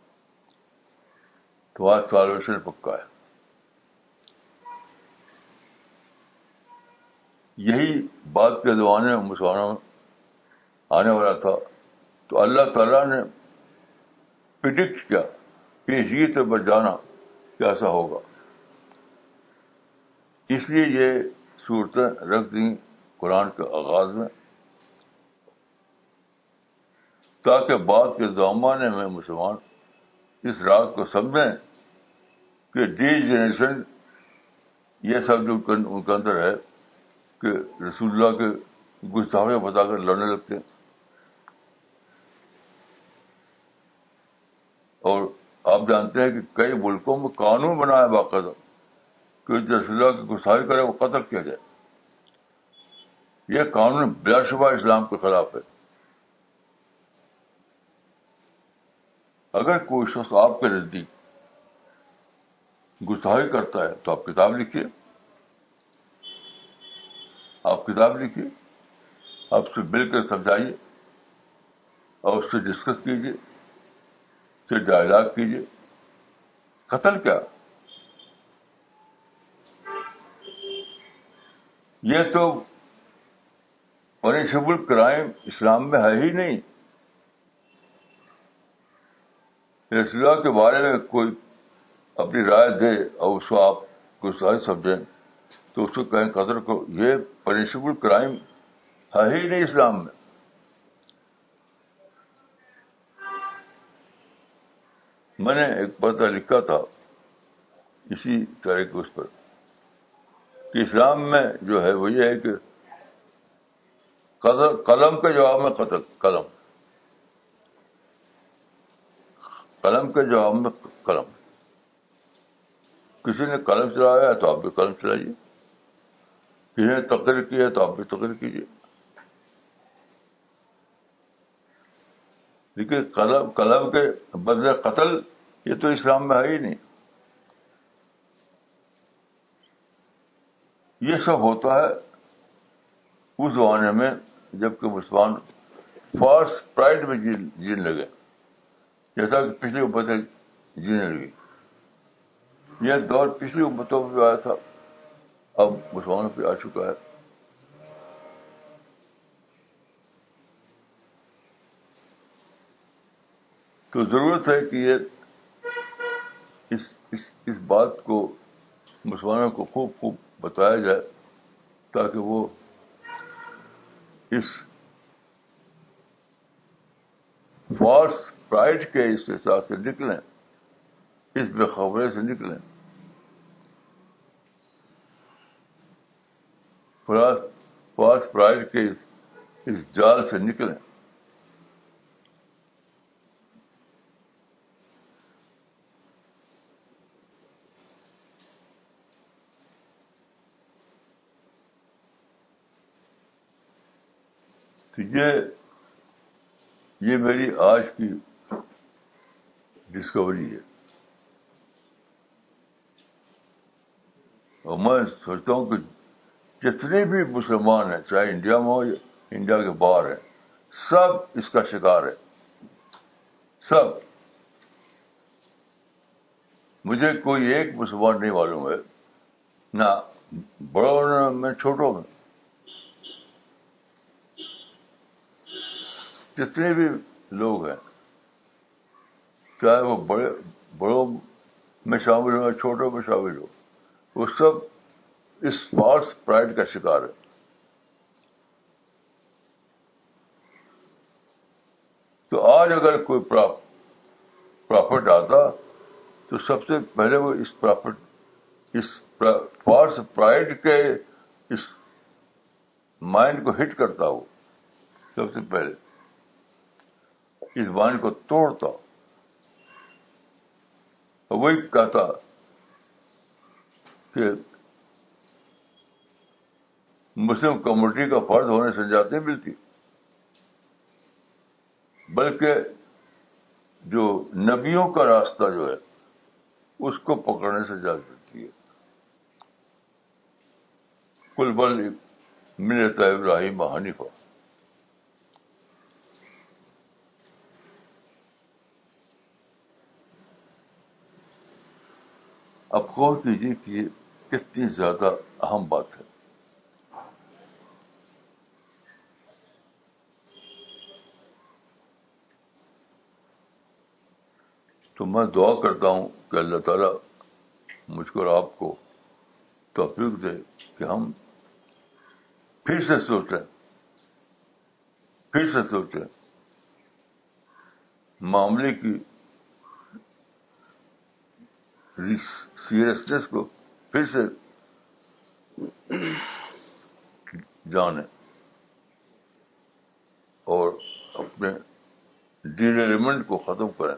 تمہارا سالویشن پکا ہے. یہی بات کے زمانے میں مسلمانوں میں آنے والا تھا. تو اللہ تعالیٰ نے پریڈکٹ کیا کہ اسی طرف جانا کیسا ہوگا، اس لیے یہ صورتیں رکھ دیں قرآن کے آغاز میں تاکہ بعد کے زمانے میں مسلمان اس راز کو سمجھیں کہ ڈی جنریشن یہ سب جو ان کے اندر ہے کہ رسول اللہ کے گستاخیاں بتا کر لڑنے لگتے ہیں. اور آپ جانتے ہیں کہ کئی ملکوں میں قانون بنا ہے باقاعدہ کہ جو رسول اللہ کی گستاخی کرے وہ قتل کیا جائے. یہ قانون بلا شبہ اسلام کے خلاف ہے. اگر کوئی شخص آپ کے نزدیک گستاخی کرتا ہے تو آپ کتاب لکھیے، آپ کتاب لکھیے، آپ سے مل کر سمجھائیے اور اس سے ڈسکس کیجیے، اس سے ڈائلاگ کیجیے. قتل کیا؟ یہ تو پنشبل کرائم اسلام میں ہے ہی نہیں. رسول اللہ کے بارے میں کوئی اپنی رائے دے اور اس کو آپ گستاخی سمجھیں تو اس کو کہیں قدر کو، یہ پنشبل کرائم ہے ہی نہیں اسلام میں. میں نے ایک پتہ لکھا تھا اسی طرح کے اس پر کہ اسلام میں جو ہے وہ یہ ہے کہ قلم کے جواب میں قتل، قلم قلم کے جواب میں قلم. کسی نے قلم چلایا ہے تو آپ بھی قلم چلائیے، کسی نے تقریر کی ہے تو آپ بھی تقریر کیجیے. لیکن قلم قلم کے بدلے قتل یہ تو اسلام میں ہے ہی نہیں. یہ سب ہوتا ہے اس زمانے میں جب کہ مسلمان فالس پرائڈ میں جینے لگے، جیسا کہ پچھلی امتیں جینے لگی. یہ دور پچھلی امتوں میں بھی آیا تھا، اب مسلمانوں پہ آ چکا ہے. تو ضرورت ہے کہ یہ اس اس اس بات کو مسلمانوں کو خوب خوب بتایا جائے تاکہ وہ اس فالس پرائڈ کے اس حساب سے نکلیں، اس بے خبری سے نکلیں، فالس پرائڈ کے اس, اس جال سے نکلیں. تو یہ یہ میری آج کی ڈسکوری ہے، اور میں سوچتا ہوں کہ جتنے بھی مسلمان ہیں، چاہے انڈیا میں ہو یا انڈیا کے باہر ہیں، سب اس کا شکار ہے. سب. مجھے کوئی ایک مسلمان نہیں معلوم ہے، نہ بڑوں میں چھوٹوں میں. جتنے بھی لوگ ہیں، چاہے وہ بڑے بڑوں میں شامل ہو یا چھوٹوں میں شامل ہو، وہ سب اس فالس پرائڈ کا شکار ہے. تو آج اگر کوئی پرافٹ آتا تو سب سے پہلے وہ اس پرافٹ اس فالس پرائڈ کے اس مائنڈ کو ہٹ کرتا، ہو سب سے پہلے اس مائنڈ کو توڑتا، اور وہی کہتا کہ مسلم کمیونٹی کا فرد ہونے سے نجات نہیں ملتی، بلکہ جو نبیوں کا راستہ جو ہے اس کو پکڑنے سے نجات ملتی ہے. قل بل ملت ابراہیم حنیفہ. اب غور کیجیے کہ یہ کتنی زیادہ اہم بات ہے. تو میں دعا کرتا ہوں کہ اللہ تعالیٰ مجھ کو اور آپ کو توفیق دے کہ ہم پھر سے سوچیں پھر سے سوچیں معاملے کی سیریسنس کو پھر سے جانیں اور اپنے ڈیریلمنٹ کو ختم کریں.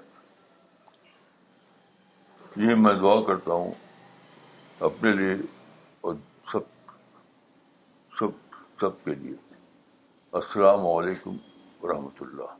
یہ میں دعا کرتا ہوں اپنے لیے اور سب سب سب کے لیے. السلام علیکم ورحمۃ اللہ.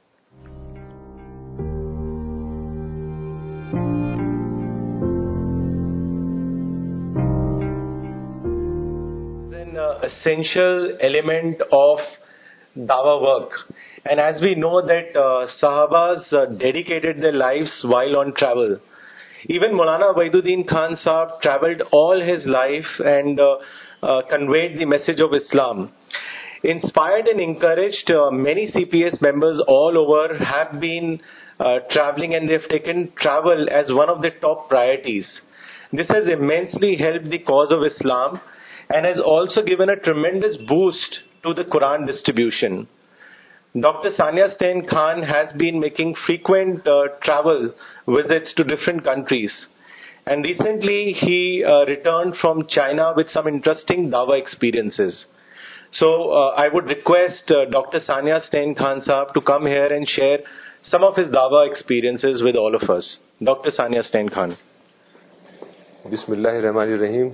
Essential element of dawa work, and as we know that uh, Sahabas uh, dedicated their lives while on travel. Even Maulana Waiduddin Khan Sahab traveled all his life and uh, uh, conveyed the message of Islam. Inspired and encouraged, uh, many C P S members all over have been uh, traveling, and they've taken travel as one of their top priorities. This has immensely helped the cause of Islam and has also given a tremendous boost to the Quran distribution. Doctor Sania Stein Khan has been making frequent uh, travel visits to different countries. And recently he uh, returned from China with some interesting Dawa experiences. So uh, I would request uh, Doctor Sania Stein Khan Sahab to come here and share some of his Dawa experiences with all of us. Doctor Sania Stein Khan. Bismillahirrahmanirrahim.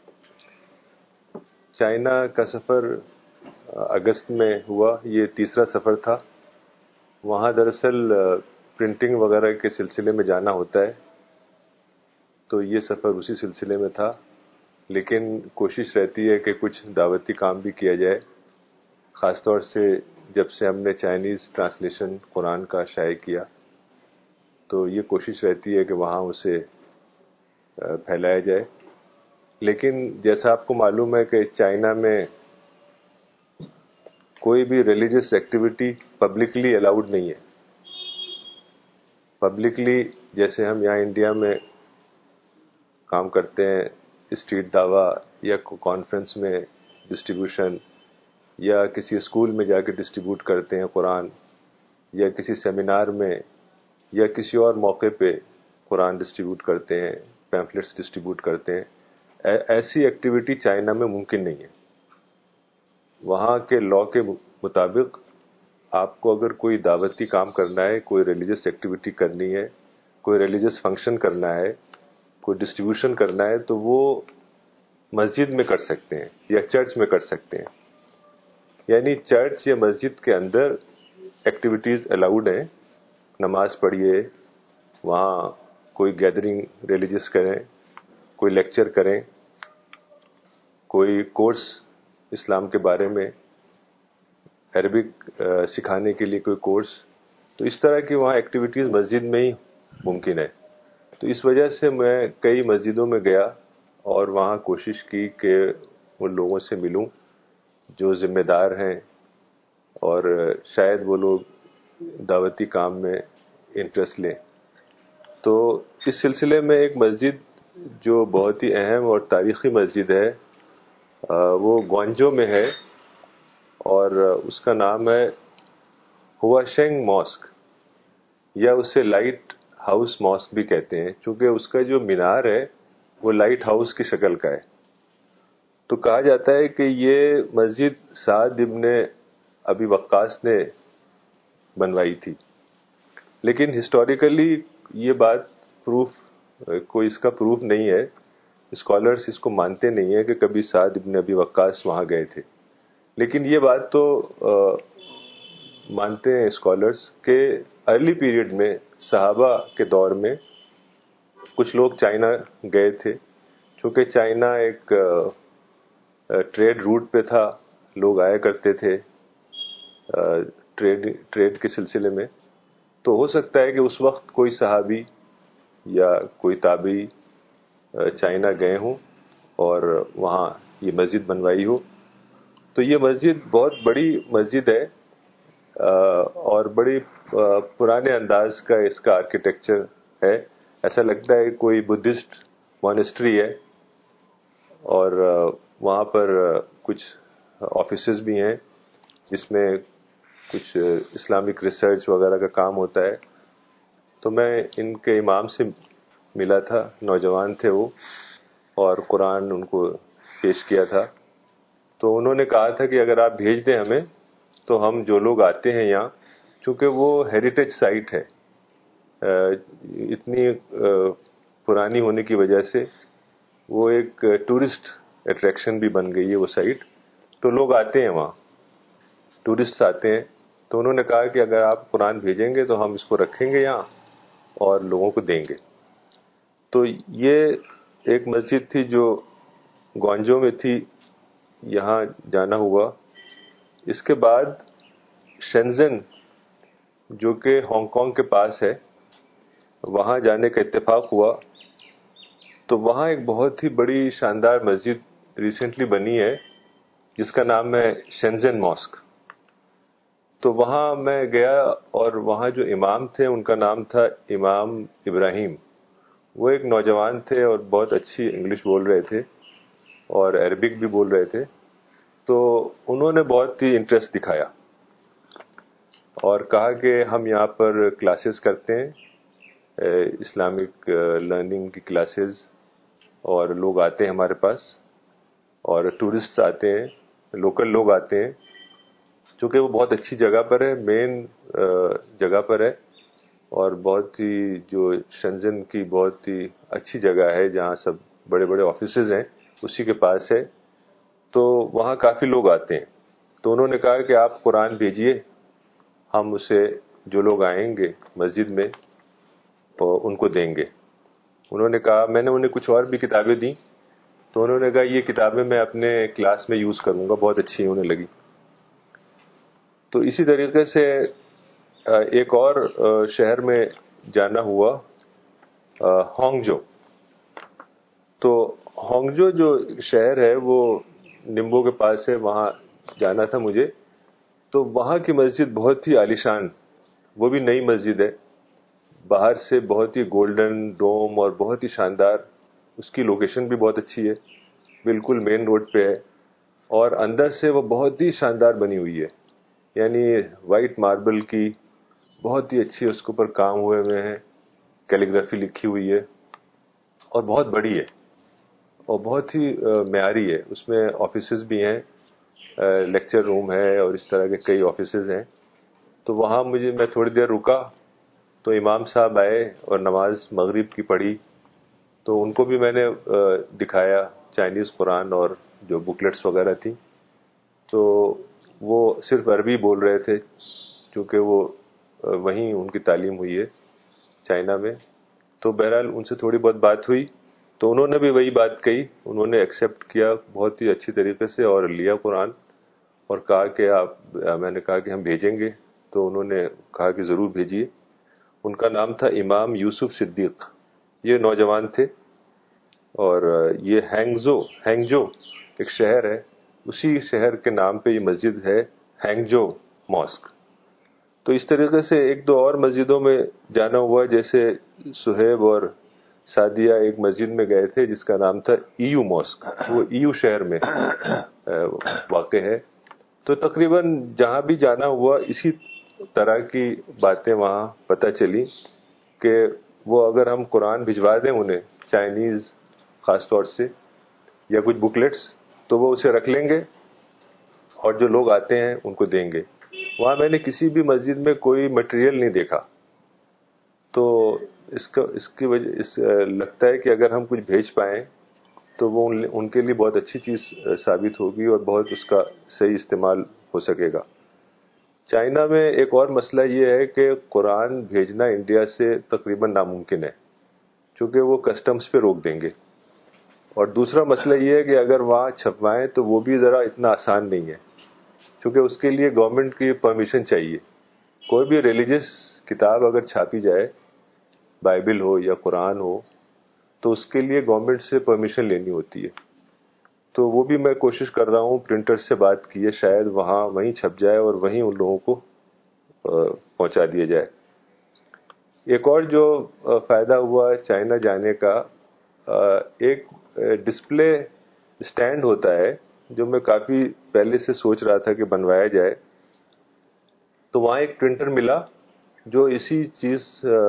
China کا سفر اگست میں ہوا. یہ تیسرا سفر تھا. وہاں دراصل پرنٹنگ وغیرہ کے سلسلے میں جانا ہوتا ہے، تو یہ سفر اسی سلسلے میں تھا. لیکن کوشش رہتی ہے کہ کچھ دعوتی کام بھی کیا جائے. خاص طور سے جب سے ہم نے چائنیز ٹرانسلیشن قرآن کا شائع کیا تو یہ کوشش رہتی ہے کہ وہاں اسے پھیلایا جائے. لیکن جیسا آپ کو معلوم ہے کہ چائنا میں کوئی بھی ریلیجس ایکٹیویٹی پبلکلی الاؤڈ نہیں ہے. پبلکلی جیسے ہم یہاں انڈیا میں کام کرتے ہیں اسٹریٹ دعویٰ یا کانفرنس میں ڈسٹریبیوشن یا کسی اسکول میں جا کے ڈسٹریبیوٹ کرتے ہیں قرآن یا کسی سیمینار میں یا کسی اور موقع پہ قرآن ڈسٹریبیوٹ کرتے ہیں پیمفلٹس ڈسٹریبیوٹ کرتے ہیں, ایسی ایکٹیویٹی چائنا میں ممکن نہیں ہے. وہاں کے لا کے مطابق آپ کو اگر کوئی دعوتی کام کرنا ہے, کوئی ریلیجس ایکٹیویٹی کرنی ہے, کوئی ریلیجس فنکشن کرنا ہے, کوئی ڈسٹریبیوشن کرنا ہے تو وہ مسجد میں کر سکتے ہیں یا چرچ میں کر سکتے ہیں. یعنی چرچ یا مسجد کے اندر ایکٹیویٹیز الاؤڈ ہیں. نماز پڑھیے, وہاں کوئی گیدرنگ ریلیجس کریں, کوئی لیکچر کریں, کوئی کورس اسلام کے بارے میں, عربک سکھانے کے لیے کوئی کورس, تو اس طرح کی وہاں ایکٹیویٹیز مسجد میں ہی ممکن ہے. تو اس وجہ سے میں کئی مسجدوں میں گیا اور وہاں کوشش کی کہ ان لوگوں سے ملوں جو ذمہ دار ہیں اور شاید وہ لوگ دعوتی کام میں انٹرسٹ لیں. تو اس سلسلے میں ایک مسجد جو بہت ہی اہم اور تاریخی مسجد ہے وہ گوانجو میں ہے اور اس کا نام ہے ہوا-شینگ ماسک یا اسے لائٹ ہاؤس ماسک بھی کہتے ہیں, چونکہ اس کا جو مینار ہے وہ لائٹ ہاؤس کی شکل کا ہے. تو کہا جاتا ہے کہ یہ مسجد سعد ابن ابی وقاص نے بنوائی تھی, لیکن ہسٹوریکلی یہ بات پروف کوئی اس کا پروف نہیں ہے. اسکالرز اس کو مانتے نہیں ہیں کہ کبھی سعد ابن ابی وقاص وہاں گئے تھے, لیکن یہ بات تو آ, مانتے ہیں اسکالرز کہ ارلی پیریڈ میں صحابہ کے دور میں کچھ لوگ چائنا گئے تھے, چونکہ چائنا ایک ٹریڈ روٹ پہ تھا, لوگ آیا کرتے تھے ٹریڈ ٹریڈ کے سلسلے میں. تو ہو سکتا ہے کہ اس وقت کوئی صحابی یا کوئی تابعی چائنا گئے ہوں اور وہاں یہ مسجد بنوائی ہو. تو یہ مسجد بہت بڑی مسجد ہے اور بڑی پرانے انداز کا اس کا آرکیٹیکچر ہے. ایسا لگتا ہے کوئی بدھسٹ مونسٹری ہے اور وہاں پر کچھ آفیسز بھی ہیں جس میں کچھ اسلامک ریسرچ وغیرہ کا کام ہوتا ہے. تو میں ان کے امام سے ملا تھا, نوجوان تھے وہ, اور قرآن ان کو پیش کیا تھا. تو انہوں نے کہا تھا کہ اگر آپ بھیج دیں ہمیں تو ہم جو لوگ آتے ہیں یہاں, چونکہ وہ ہیریٹیج سائٹ ہے, اتنی پرانی ہونے کی وجہ سے وہ ایک ٹورسٹ اٹریکشن بھی بن گئی ہے وہ سائٹ, تو لوگ آتے ہیں وہاں, ٹورسٹ آتے ہیں. تو انہوں نے کہا کہ اگر آپ قرآن بھیجیں گے تو ہم اس کو رکھیں گے یہاں اور لوگوں کو دیں گے. تو یہ ایک مسجد تھی جو گوانجو میں تھی, یہاں جانا ہوا. اس کے بعد شنزن جو کہ ہانگ کانگ کے پاس ہے, وہاں جانے کا اتفاق ہوا. تو وہاں ایک بہت ہی بڑی شاندار مسجد ریسنٹلی بنی ہے جس کا نام ہے شنزن ماسک. تو وہاں میں گیا اور وہاں جو امام تھے ان کا نام تھا امام ابراہیم. وہ ایک نوجوان تھے اور بہت اچھی انگلش بول رہے تھے اور عربک بھی بول رہے تھے. تو انہوں نے بہت ہی انٹرسٹ دکھایا اور کہا کہ ہم یہاں پر کلاسز کرتے ہیں, اسلامک لرننگ کی کلاسز, اور لوگ آتے ہیں ہمارے پاس اور ٹورسٹ آتے ہیں, لوکل لوگ آتے ہیں, چونکہ وہ بہت اچھی جگہ پر ہے, مین جگہ پر ہے اور بہت ہی جو شنزن کی بہت ہی اچھی جگہ ہے جہاں سب بڑے بڑے آفیسز ہیں اسی کے پاس ہے. تو وہاں کافی لوگ آتے ہیں. تو انہوں نے کہا کہ آپ قرآن بھیجیے, ہم اسے جو لوگ آئیں گے مسجد میں ان کو دیں گے. انہوں نے کہا, میں نے انہیں کچھ اور بھی کتابیں دیں, تو انہوں نے کہا یہ کتابیں میں اپنے کلاس میں یوز کروں گا, بہت اچھی انہیں لگی. تو اسی طریقے سے ایک اور شہر میں جانا ہوا، ہانگجو. تو ہانگجو جو شہر ہے وہ نمبو کے پاس ہے، وہاں جانا تھا مجھے. تو وہاں کی مسجد بہت ہی عالیشان، وہ بھی نئی مسجد ہے، باہر سے بہت ہی گولڈن ڈوم اور بہت ہی شاندار. اس کی لوکیشن بھی بہت اچھی ہے، بالکل مین روڈ پہ ہے، اور اندر سے وہ بہت ہی شاندار بنی ہوئی ہے. یعنی وائٹ ماربل کی بہت ہی اچھی اس کے اوپر کام ہوئے ہوئے ہیں، کیلیگرافی لکھی ہوئی ہے، اور بہت بڑی ہے اور بہت ہی معیاری ہے. اس میں آفیسز بھی ہیں، لیکچر روم ہے اور اس طرح کے کئی آفیسز ہیں. تو وہاں مجھے میں تھوڑی دیر رکا تو امام صاحب آئے اور نماز مغرب کی پڑھی. تو ان کو بھی میں نے دکھایا چائنیز قرآن اور جو بکلیٹس وغیرہ تھیں. تو وہ صرف عربی بول رہے تھے کیونکہ وہ وہیں ان کی تعلیم ہوئی ہے چائنا میں. تو بہرحال ان سے تھوڑی بہت بات ہوئی تو انہوں نے بھی وہی بات کہی، انہوں نے ایکسیپٹ کیا بہت ہی اچھی طریقے سے اور لیا قرآن، اور کہا کہ آپ، میں نے کہا کہ ہم بھیجیں گے. تو انہوں نے کہا کہ ضرور بھیجیے. ان کا نام تھا امام یوسف صدیق. یہ نوجوان تھے، اور یہ ہینگزو ہینگجو ایک شہر ہے، اسی شہر کے نام پہ یہ مسجد ہے، ہینگجو ماسک. تو اس طریقے سے ایک دو اور مسجدوں میں جانا ہوا، جیسے صہیب اور سعدیہ ایک مسجد میں گئے تھے جس کا نام تھا ایو ماسک، وہ ایو شہر میں واقع ہے. تو تقریباً جہاں بھی جانا ہوا اسی طرح کی باتیں وہاں پتہ چلی کہ وہ اگر ہم قرآن بھجوا دیں انہیں، چائنیز خاص طور سے، یا کچھ بکلیٹس، تو وہ اسے رکھ لیں گے اور جو لوگ آتے ہیں ان کو دیں گے. وہاں میں نے کسی بھی مسجد میں کوئی مٹیریل نہیں دیکھا. تو اس کا اس کی وجہ اس لگتا ہے کہ اگر ہم کچھ بھیج پائیں تو وہ ان کے لیے بہت اچھی چیز ثابت ہوگی اور بہت اس کا صحیح استعمال ہو سکے گا. چائنا میں ایک اور مسئلہ یہ ہے کہ قرآن بھیجنا انڈیا سے تقریباً ناممکن ہے، چونکہ وہ کسٹمز پہ روک دیں گے. اور دوسرا مسئلہ یہ ہے کہ اگر وہاں چھپوائیں تو وہ بھی ذرا اتنا آسان نہیں ہے، کیونکہ اس کے لیے گورنمنٹ کی پرمیشن چاہیے. کوئی بھی ریلیجس کتاب اگر چھاپی جائے، بائبل ہو یا قرآن ہو، تو اس کے لیے گورنمنٹ سے پرمیشن لینی ہوتی ہے. تو وہ بھی میں کوشش کر رہا ہوں، پرنٹر سے بات کی ہے، شاید وہاں وہیں چھپ جائے اور وہیں ان لوگوں کو پہنچا دیا جائے. ایک اور جو فائدہ ہوا چائنا جانے کا، ایک ڈسپلے اسٹینڈ ہوتا ہے جو میں کافی پہلے سے سوچ رہا تھا کہ بنوایا جائے. تو وہاں ایک پرنٹر ملا جو اسی چیز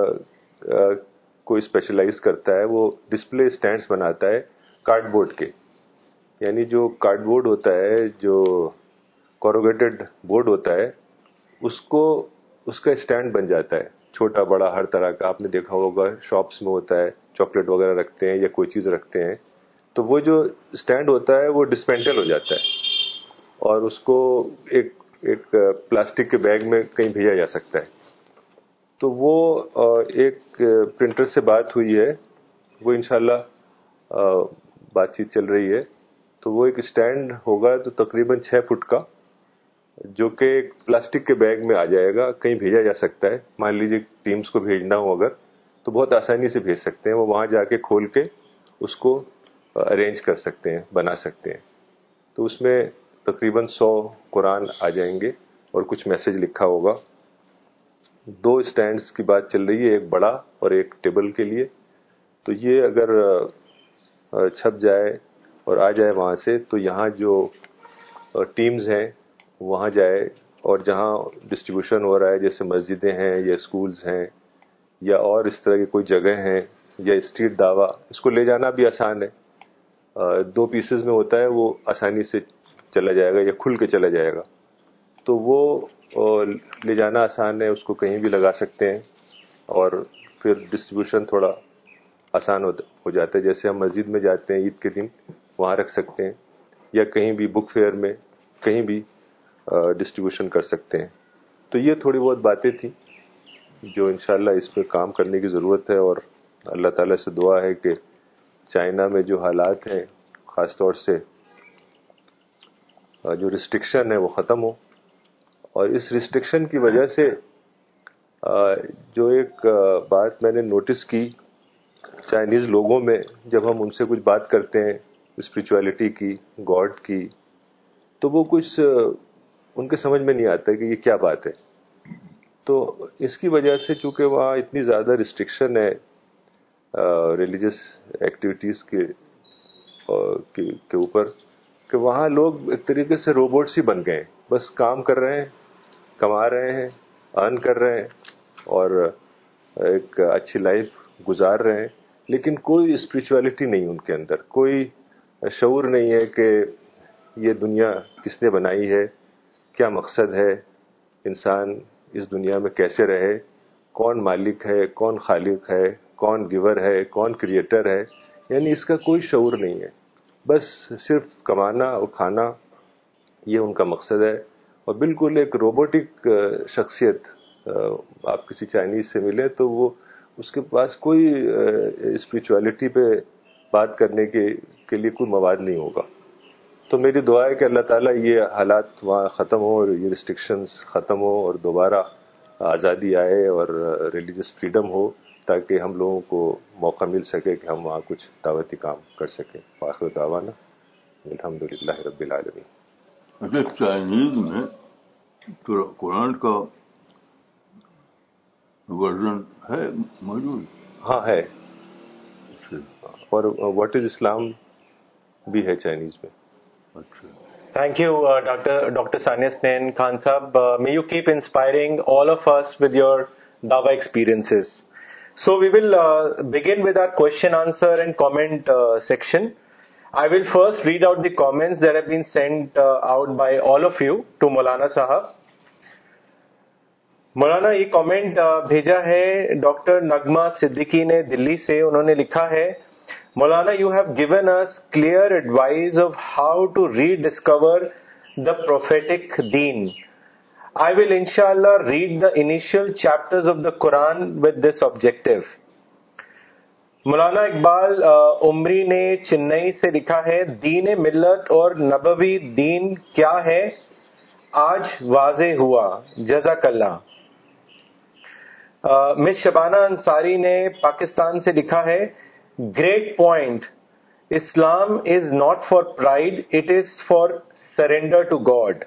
کو اسپیشلائز کرتا ہے. وہ ڈسپلے اسٹینڈز بناتا ہے کارڈ بورڈ کے، یعنی جو کارڈ بورڈ ہوتا ہے، جو کوروگیٹڈ بورڈ ہوتا ہے، اس کو اس کا اسٹینڈ بن جاتا ہے، چھوٹا بڑا ہر طرح کا. آپ نے دیکھا ہوگا شاپس میں ہوتا ہے، چاکلیٹ وغیرہ رکھتے ہیں یا کوئی چیز رکھتے ہیں، تو وہ جو اسٹینڈ ہوتا ہے وہ ڈسپینٹل ہو جاتا ہے اور اس کو ایک ایک پلاسٹک کے بیگ میں کہیں بھیجا جا سکتا ہے. تو وہ ایک پرنٹر سے بات ہوئی ہے، وہ انشاءاللہ بات چیت چل رہی ہے. تو وہ ایک اسٹینڈ ہوگا تو تقریباً چھ فٹ کا، جو کہ ایک پلاسٹک کے بیگ میں آ جائے گا، کہیں بھیجا جا سکتا ہے. مان لیجیے ٹیمز کو بھیجنا ہو اگر، تو بہت آسانی سے بھیج سکتے ہیں. وہ وہاں جا کے کھول کے اس کو ارینج کر سکتے ہیں، بنا سکتے ہیں. تو اس میں تقریباً سو قرآن آ جائیں گے اور کچھ میسج لکھا ہوگا. دو اسٹینڈز کی بات چل رہی ہے، ایک بڑا اور ایک ٹیبل کے لیے. تو یہ اگر چھپ جائے اور آ جائے وہاں سے، تو یہاں جو ٹیمز ہیں وہاں جائے، اور جہاں ڈسٹریبیوشن ہو رہا ہے جیسے مسجدیں ہیں یا اسکولز ہیں یا اور اس طرح کی کوئی جگہ ہیں یا اسٹریٹ دعویٰ، اس کو لے جانا بھی آسان ہے. دو پیسز میں ہوتا ہے، وہ آسانی سے چلا جائے گا یا کھل کے چلا جائے گا. تو وہ لے جانا آسان ہے، اس کو کہیں بھی لگا سکتے ہیں اور پھر ڈسٹریبیوشن تھوڑا آسان ہو جاتا ہے. جیسے ہم مسجد میں جاتے ہیں عید کے دن، وہاں رکھ سکتے ہیں، یا کہیں بھی بک فیئر میں کہیں بھی ڈسٹریبیوشن کر سکتے ہیں. تو یہ تھوڑی بہت باتیں تھیں جو انشاءاللہ اس پہ کام کرنے کی ضرورت ہے، اور اللہ تعالیٰ سے دعا ہے کہ چائنا میں جو حالات ہیں، خاص طور سے جو ریسٹرکشن ہے، وہ ختم ہو اور اس ریسٹرکشن کی وجہ سے جو ایک بات میں نے نوٹس کی چائنیز لوگوں میں، جب ہم ان سے کچھ بات کرتے ہیں اسپرچویلٹی کی، گاڈ کی، تو وہ کچھ ان کے سمجھ میں نہیں آتا کہ یہ کیا بات ہے. تو اس کی وجہ سے چونکہ وہاں اتنی زیادہ ریسٹرکشن ہے ریلیجس ایکٹیویٹیز کے کے اوپر کہ وہاں لوگ ایک طریقے سے روبوٹس ہی بن گئے ہیں. بس کام کر رہے ہیں، کما رہے ہیں، ارن کر رہے ہیں اور ایک اچھی لائف گزار رہے ہیں، لیکن کوئی اسپرچویلٹی نہیں ان کے اندر، کوئی شعور نہیں ہے کہ یہ دنیا کس نے بنائی ہے، کیا مقصد ہے، انسان اس دنیا میں کیسے رہے، کون مالک ہے، کون خالق ہے، کون گیور ہے، کون کریٹر ہے. یعنی اس کا کوئی شعور نہیں ہے. بس صرف کمانا اور کھانا یہ ان کا مقصد ہے، اور بالکل ایک روبوٹک شخصیت. آپ کسی چائنیز سے ملے تو وہ اس کے پاس کوئی اسپرچویلٹی پہ بات کرنے کے کے لیے کوئی مواد نہیں ہوگا. تو میری دعا ہے کہ اللہ تعالیٰ یہ حالات وہاں ختم ہو اور یہ ریسٹرکشنز ختم ہو اور دوبارہ آزادی آئے اور ریلیجس فریڈم ہو، تاکہ ہم لوگوں کو موقع مل سکے کہ ہم وہاں کچھ دعوتی کام کر سکیں. آخر دعوانا الحمدللہ رب العالمین. اچھا، چائنیز میں قرآن کا ورژن ہے موجود؟ ہاں ہے، اور واٹ از اسلام بھی ہے چائنیز میں. اچھا. Thank you, uh, Doctor Doctor Sania Snehan Khan Sahab. Uh, may you keep inspiring all of us with your Dawa experiences. So we will uh, begin with our question, answer and comment uh, section. I will first read out the comments that have been sent uh, out by all of you to Maulana Sahab. مولانا یہ comment بھیجا ہے doctor نغمہ صدیقی نے دلی سے. انہوں نے لکھا ہے، Maulana you have given us clear advice of how to rediscover the prophetic deen. I will انشاء اللہ read the initial chapters of the Quran with this objective. Maulana Iqbal عمری نے چنئی سے لکھا ہے، دین ملت اور نبوی دین کیا ہے آج واضح ہوا، جزاک اللہ. مس شبانہ انصاری نے پاکستان سے لکھا ہے، great point, Islam is not for pride, it is for surrender to God.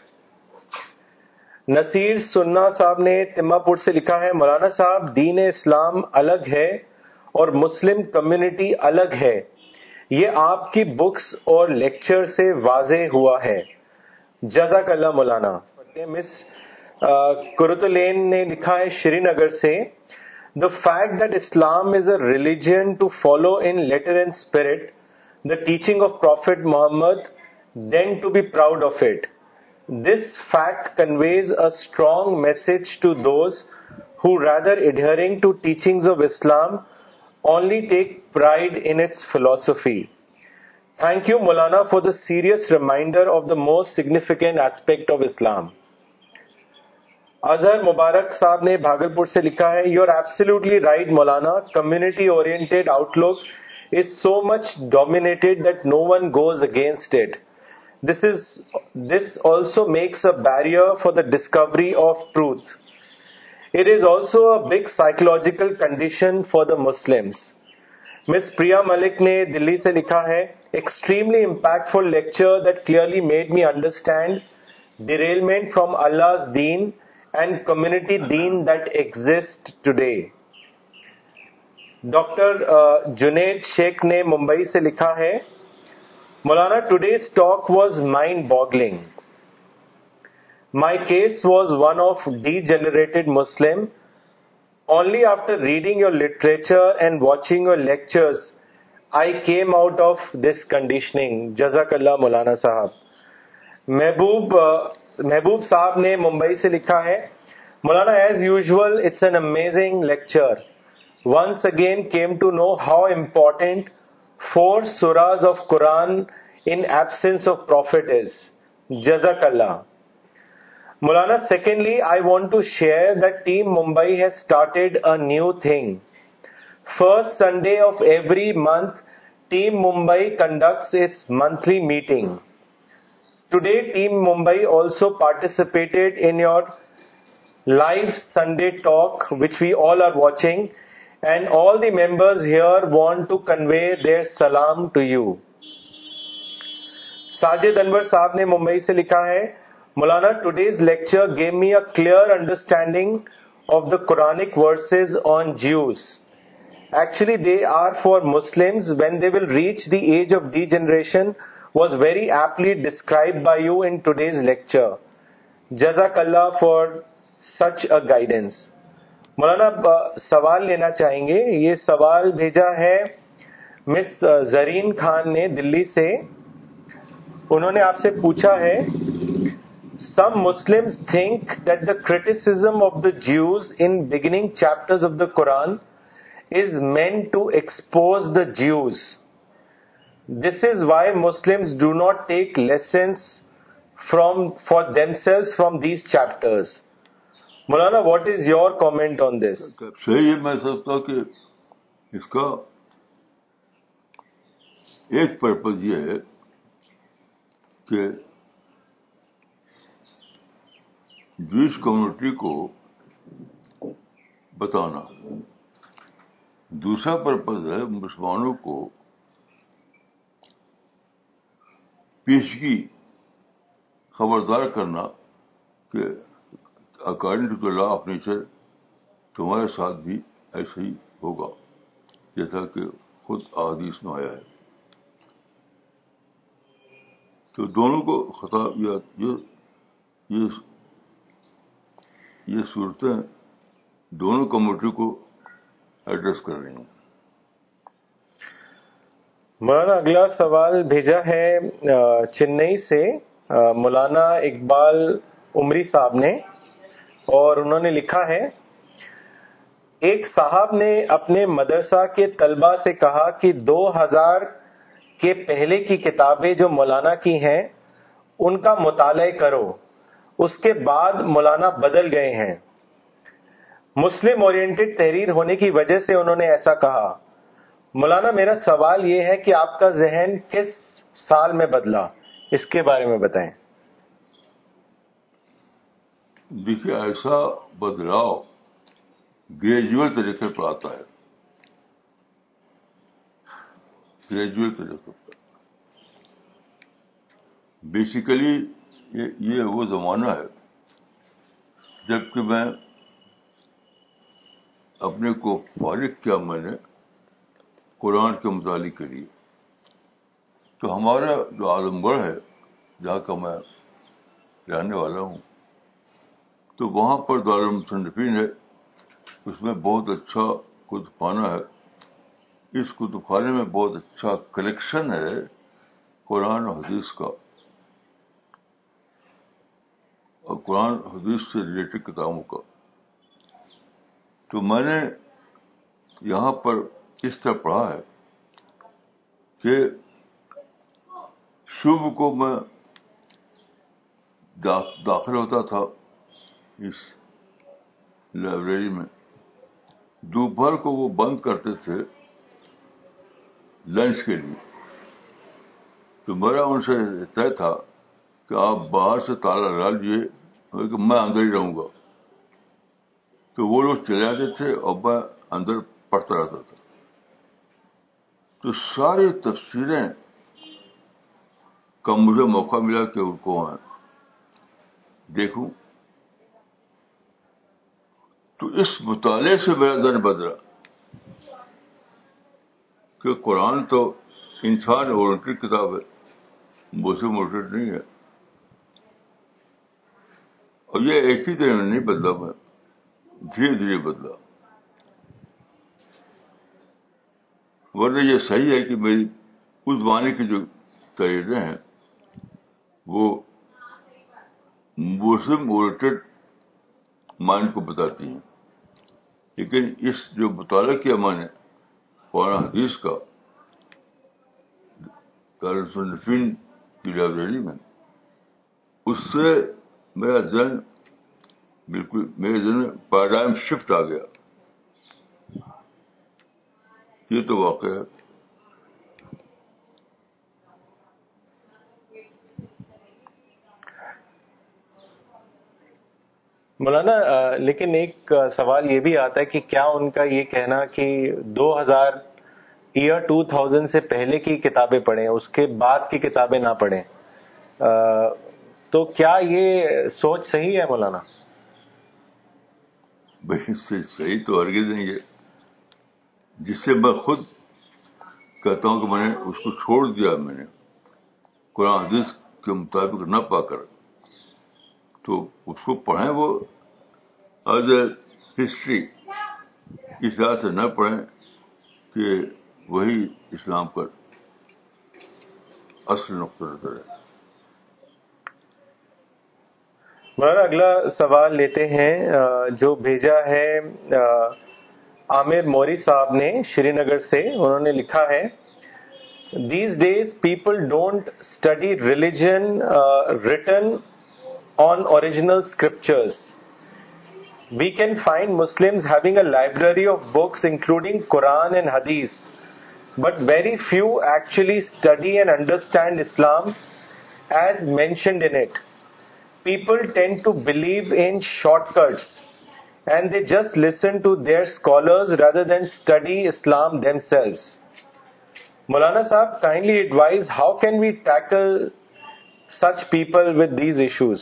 Naseer سننا صاحب نے تما پور سے لکھا ہے، مولانا صاحب دین اسلام الگ ہے اور مسلم کمیونٹی الگ ہے، یہ آپ کی بکس اور لیکچر سے واضح ہوا ہے، جزاک اللہ مولانا. مس کرتلین نے لکھا ہے شری نگر سے، the fact that Islam is a religion to follow in letter and spirit the teaching of Prophet Muhammad, then to be proud of it. This fact conveys a strong message to those who, rather adhering to teachings of Islam, only take pride in its philosophy. Thank you, Maulana, for the serious reminder of the most significant aspect of Islam. Azhar مبارک صاحب نے بھاگل پور سے لکھا ہے، you are absolutely right Maulana, community oriented outlook is so much dominated that no one goes against it. This is this also makes a barrier for the discovery of truth. It is also a big psychological condition for the Muslims. Miss Priya Malik نے دلی سے لکھا ہے، extremely impactful lecture that clearly made me understand derailment from Allah's deen and community deen that exists today. Doctor Junaid Sheikh نے ممبئی سے لکھا ہے، مولانا today's talk was mind boggling. My case was one of degenerated Muslim. Only after reading your literature and watching your lectures, I came out of this conditioning. Jazakallah مولانا صاحب. محبوب محبوب صاحب نے ممبئی سے لکھا ہے، Maulana as usual it's an amazing lecture. Once again came to know how important four surahs of Quran in absence of prophet is. جزاک اللہ. Maulana secondly I want to share that team Mumbai has started a new thing. First Sunday of every month team Mumbai conducts its monthly meeting. today Team Mumbai also participated in your live Sunday talk, which we all are watching, and all the members here want to convey their salam to you. Sajid Anwar Saab ne Mumbai se likha hai, Maulana, today's lecture gave me a clear understanding of the Quranic verses on Jews. Actually, they are for Muslims when they will reach the age of degeneration was very aptly described by you in today's lecture. Jazakallah for such a guidance. مولانا سوال لینا چاہیں گے. یہ سوال بھیجا ہے مس زرین خان نے دلی سے. انہوں نے آپ سے پوچھا ہے, some Muslims think that the criticism of the Jews in beginning chapters of the Quran is meant to expose the Jews. This is why Muslims do not take lessons from for themselves from these chapters. Maulana, what is your comment on this? صحیح ہے. میں سمجھتا ہوں کہ اس کا ایک purpose یہ ہے کہ جوئش کمیونٹی کو بتانا. دوسرا پرپز ہے مسلمانوں کو پیشگی خبردار کرنا کہ according to the law of nature تمہارے ساتھ بھی ایسے ہی ہوگا جیسا کہ خود احادیث میں آیا ہے. تو دونوں کو خطاب یہ یہ یہ صورتیں دونوں کمیونٹی کو ایڈریس کر رہی ہیں. مولانا اگلا سوال بھیجا ہے چنئی سے مولانا اقبال عمری صاحب نے, اور انہوں نے لکھا ہے, ایک صاحب نے اپنے مدرسہ کے طلبہ سے کہا کہ دو ہزار کے پہلے کی کتابیں جو مولانا کی ہیں ان کا مطالعہ کرو. اس کے بعد مولانا بدل گئے ہیں. مسلم اورینٹڈ تحریر ہونے کی وجہ سے انہوں نے ایسا کہا. مولانا میرا سوال یہ ہے کہ آپ کا ذہن کس سال میں بدلا, اس کے بارے میں بتائیں. دیکھیے, ایسا بدلاؤ گریجویل طریقے پر آتا ہے. گریجویل طریقے پر بیسیکلی یہ وہ زمانہ ہے جب کہ میں اپنے کو فارغ کیا میں نے قرآن کے مطالعے کے لیے. تو ہمارا جو اعظم گڑھ ہے جہاں کا میں رہنے والا ہوں, تو وہاں پر دارالمصنفین ہے. اس میں بہت اچھا کتب خانہ ہے. اس کتب خانے میں بہت اچھا کلیکشن ہے قرآن و حدیث کا, اور قرآن حدیث سے ریلیٹڈ کتابوں کا. تو میں نے یہاں پر اس طرح پڑھا ہے کہ صبح کو میں داخل ہوتا تھا اس لائبریری میں, دوپہر کو وہ بند کرتے تھے لنچ کے لیے. تو میرا ان سے طے تھا کہ آپ باہر سے تالا لگا لیجیے کہ میں اندر ہی رہوں گا. تو وہ لوگ چلے جاتے تھے اور میں اندر پڑھتا رہتا تھا. تو ساری تفسیریں کا مجھے موقع ملا کہ ان کو وہاں دیکھوں. تو اس مطالعے سے میرا ذہن بدلا کہ قرآن تو انسان اورینٹڈ کتاب ہے, مسلم اورینٹڈ نہیں ہے. اور یہ ایک ہی دن میں نہیں بدلا, میں دھیرے دھیرے بدلا. ورنہ یہ صحیح ہے کہ میری اس زمانے کی جو تحریریں ہیں وہ مسلم اورینٹڈ مائنڈ کو بتاتی ہیں, لیکن اس جو مطالعہ کیا میں نے قرآن حدیث کا دارالمصنفین کی لائبریری میں, اس سے میرا ذہن بالکل میرے ذہن میں پیراڈائم شفٹ آ گیا. یہ تو واقعہ ہے. مولانا لیکن ایک سوال یہ بھی آتا ہے کہ کیا ان کا یہ کہنا کہ دو ہزار ایئر ٹو تھاؤزینڈ سے پہلے کی کتابیں پڑھیں اس کے بعد کی کتابیں نہ پڑھیں، تو کیا یہ سوچ صحیح ہے مولانا؟ بھائی صحیح تو ہرگز نہیں ہے. جس سے میں خود کہتا ہوں کہ میں نے اس کو چھوڑ دیا، میں نے قرآن حدیث کے مطابق نہ پا کر، تو اس کو پڑھیں، وہ ایز اے ہسٹری اس طرح سے نہ پڑھیں کہ وہی اسلام کا اصل نقطہ نظر ہے. مولانا اگلا سوال لیتے ہیں جو بھیجا ہے عامر موری صاحب نے شری نگر سے. انہوں نے لکھا ہے These days people don't study religion uh, written on original scriptures. We can find Muslims having a library of books including Quran and Hadith, but very few actually study and understand Islam as mentioned in it. People tend to believe in shortcuts and they just listen to their scholars rather than study Islam themselves. Maulana Sahab, kindly advise how can we tackle such people with these issues?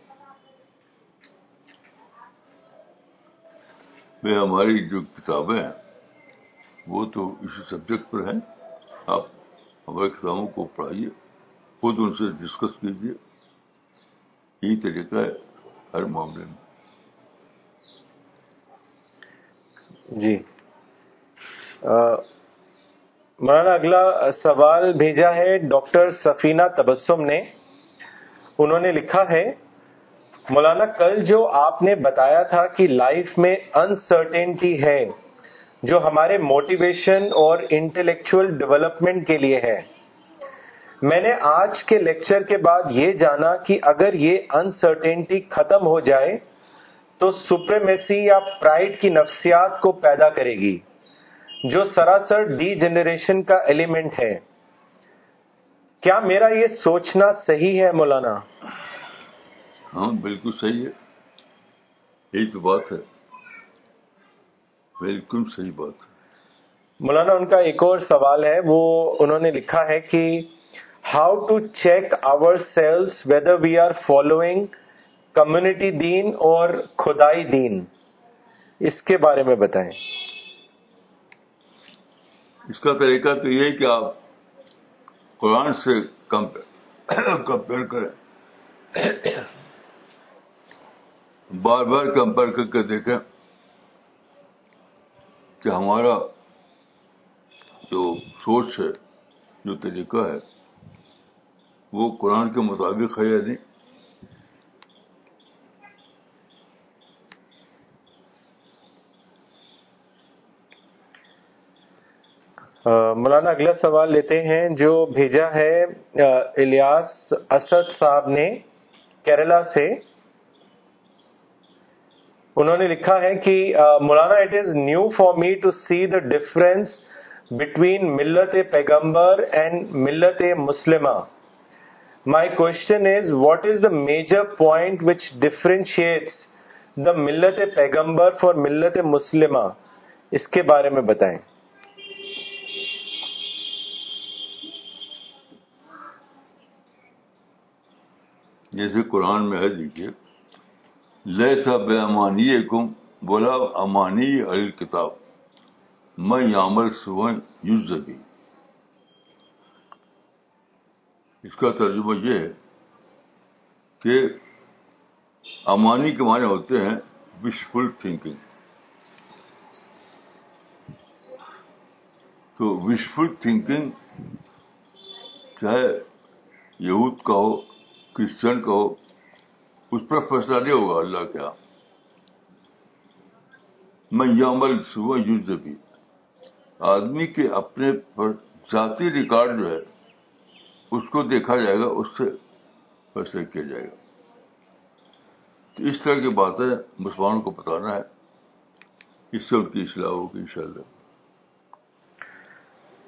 میں ہماری جو کتابیں ہیں وہ تو اسی subject پر ہیں. آپ ہماری کتابوں کو پڑھائیے، خود ان سے ڈسکس کیجیے. یہی طریقہ ہے ہر معاملے میں. جی مولانا اگلا سوال بھیجا ہے ڈاکٹر سفینہ تبسم نے. انہوں نے لکھا ہے مولانا کل جو آپ نے بتایا تھا کہ لائف میں انسرٹینٹی ہے جو ہمارے موٹیویشن اور انٹلیکچوئل ڈیولپمنٹ کے لیے ہے، میں نے آج کے لیکچر کے بعد یہ جانا کہ اگر یہ انسرٹینٹی ختم ہو جائے تو سپریمیسی یا پرائڈ کی نفسیات کو پیدا کرے گی جو سراسر ڈی جنریشن کا ایلیمنٹ ہے. کیا میرا یہ سوچنا صحیح ہے مولانا؟ ہاں بالکل صحیح ہے، یہی تو بات ہے، بالکل صحیح بات ہے. مولانا ان کا ایک اور سوال ہے، وہ انہوں نے لکھا ہے کہ how to check ourselves whether we are following community deen اور خدائی دین، اس کے بارے میں بتائیں. اس کا طریقہ تو یہ ہے کہ آپ قرآن سے کمپیئر کریں، بار بار کمپیئر کر کے دیکھیں کہ ہمارا جو سوچ ہے، جو طریقہ ہے، وہ قرآن کے مطابق ہے یا نہیں. مولانا اگلا سوال لیتے ہیں جو بھیجا ہے الیاس اسد صاحب نے کیرلا سے. انہوں نے لکھا ہے کہ Maulana it is new for me to see the difference between ملت پیغمبر اینڈ ملت مسلمہ. My question is what is the major point which differentiates the ملت پیغمبر فار ملت مسلمہ، اس کے بارے میں بتائیں. جیسے قرآن میں ہے، دیکھیے لیسا بِأَمَانِيِّكُمْ وَلَا أَمَانِيِّ أَهْلِ الْكِتَابِ مَن يَعْمَلْ سُوءًا يُجْزَ بِهِ. اس کا ترجمہ یہ ہے کہ امانی کے معنی ہوتے ہیں وشفل تھنکنگ. تو وشفل تھنکنگ چاہے یہود کا ہو، کرسچن کا ہو، اس پر فیصلہ نہیں ہوگا اللہ کے ہاں. من یعمل سوءا یجز بہ، آدمی کے اپنے پر ذاتی ریکارڈ جو ہے اس کو دیکھا جائے گا، اس سے فیصلہ کیا جائے گا. تو اس طرح کی باتیں مسلمانوں کو بتانا ہے، اس سے ان کی اصلاح ہوگی انشاءاللہ.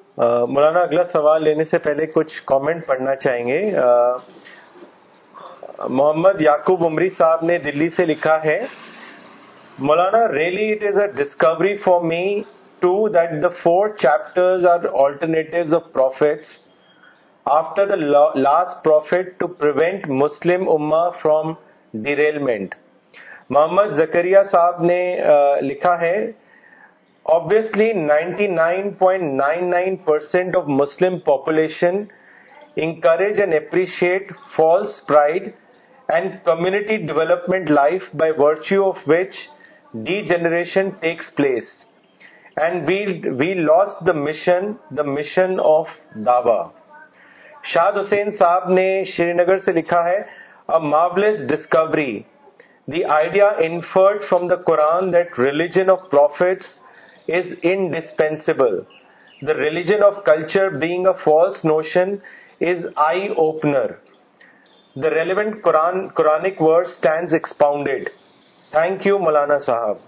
مولانا اگلا سوال لینے سے پہلے کچھ کامنٹ پڑھنا چاہیں گے. محمد یعقوب عمری صاحب نے دلی سے لکھا ہے, مولانا really it is a discovery for me too that the four chapters are alternatives of prophets after the last prophet to prevent Muslim Ummah from derailment. محمد زکریا صاحب نے لکھا ہے, obviously ninety-nine point nine nine percent of Muslim population encourage and appreciate false pride and community development life by virtue of which degeneration takes place, and we we lost the mission the mission of dawa. شاد حسین صاحب نے شری نگر سے لکھا ہے, a marvelous discovery, the idea inferred from the Quran that religion of prophets is indispensable, the religion of culture being a false notion, is eye opener. The relevant Quran Quranic verse stands expounded. Thank you مولانا صاحب.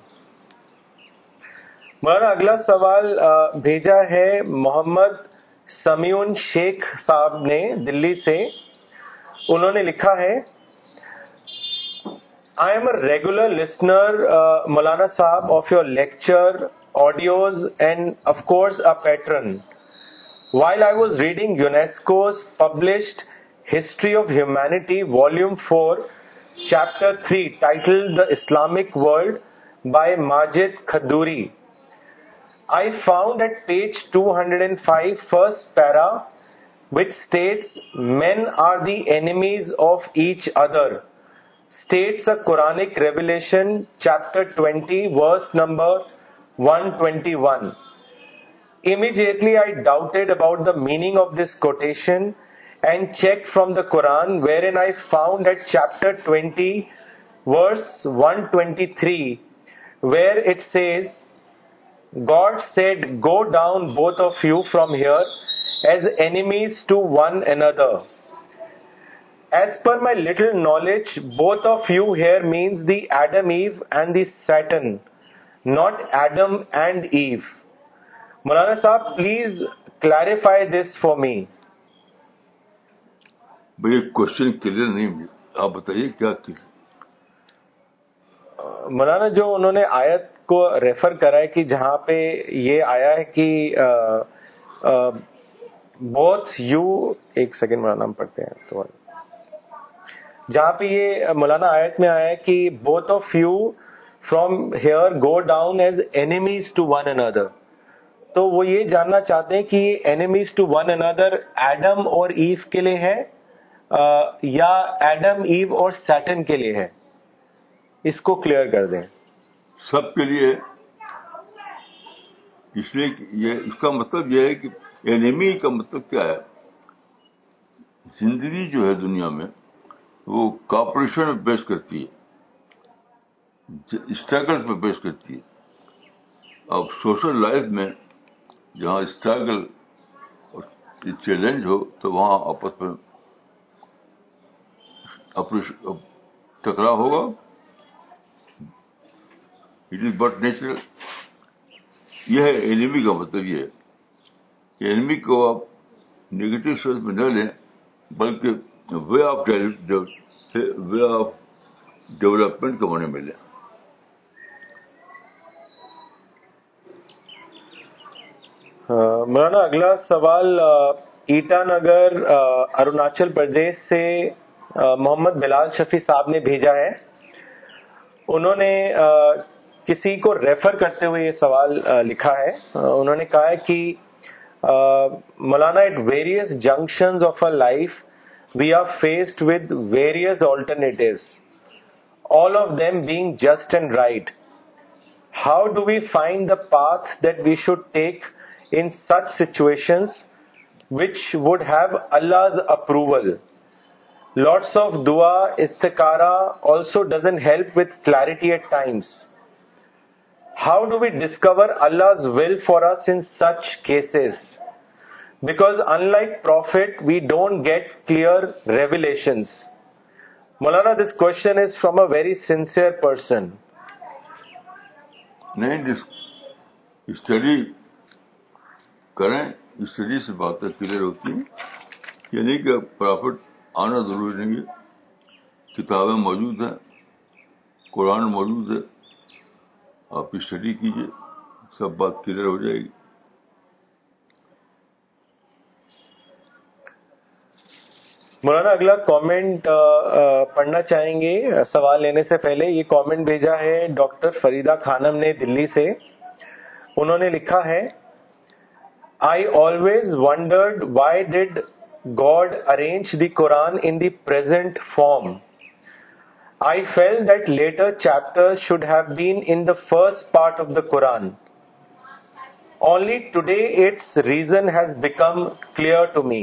مولانا اگلا سوال بھیجا ہے محمد سمیون شیخ صاحب نے دلی سے. انہوں نے لکھا ہے, I am a regular listener, uh, Maulana Sahab, of your lecture, audios, and of course a patron. While I was reading UNESCO's published History of Humanity, Volume four, Chapter three, titled The Islamic World by Majid Khadduri, I found at page two hundred five, first para, which states, men are the enemies of each other, states a Quranic revelation, chapter twenty, verse number one twenty-one. Immediately I doubted about the meaning of this quotation and checked from the Quran, wherein I found at chapter twenty, verse one twenty-three, where it says, God said, go down both of you from here as enemies to one another. As per my little knowledge, both of you here means the Adam Eve and the Satan, not Adam and Eve. Maulana Sahab, please clarify this for me. بھائی question clear نہیں, آپ بتائیے کیا clear. مولانا جو انہوں نے آیت کو ریفر کرا ہے کہ جہاں پہ یہ آیا ہے کہ بوتھ یو, ایک سیکنڈ مولانا ہم پڑھتے ہیں تو, جہاں پہ یہ مولانا آیت میں آیا ہے کہ both of you from here go down as enemies to one another, تو وہ یہ جاننا چاہتے ہیں کہ enemies to one another Adam اور ایو کے لیے ہے یا ایڈم ایو اور سیٹن کے لیے ہے, اس کو کلیئر کر دیں. سب کے لیے. اس لیے یہ اس کا مطلب یہ ہے کہ اینیمی کا مطلب کیا ہے. زندگی جو ہے دنیا میں وہ کوآپریشن پہ بیس کرتی ہے, اسٹرگل پہ بیس کرتی ہے. اب سوشل لائف میں جہاں اسٹرگل اور چیلنج ہو تو وہاں آپس میں ٹکراؤ ہوگا. It is but natural. یہ ہے اینیمی کا مطلب. یہ ہے اینیمی کو آپ نیگیٹو سینس میں نہ لیں, بلکہ way of way of development کے ہونے میں لیں. مولانا اگلا سوال ایٹا نگر اروناچل پردیش سے محمد بلال شفیع صاحب نے بھیجا ہے. انہوں نے کسی کو ریفر کرتے ہوئے یہ سوال لکھا ہے. انہوں نے کہا ہے کہ Maulana at various junctions of a life we are faced with various alternatives, all of them being just and right. How do we find the path that we should take in such situations which would have Allah's approval? Lots of dua, istikhara also doesn't help with clarity at times. How do we discover Allah's will for us in such cases? Because unlike Prophet, we don't get clear revelations. Maulana, this question is from a very sincere person. نہیں, study کریں, study سے باتیں clear ہوتی ہیں. یہ نہیں کہ profit آنا ضروری نہیں ہے, کتابیں موجود ہیں, قرآن موجود ہے, آپ اسٹڈی کیجیے, سب بات کلیئر ہو جائے گی. مولانا اگلا کامنٹ پڑھنا چاہیں گے سوال لینے سے پہلے. یہ کامنٹ بھیجا ہے ڈاکٹر فریدہ خانم نے دلی سے. انہوں نے لکھا ہے, I always wondered why did God arrange the Quran in the present form. I felt that later chapters should have been in the first part of the Quran. Only today its reason has become clear to me.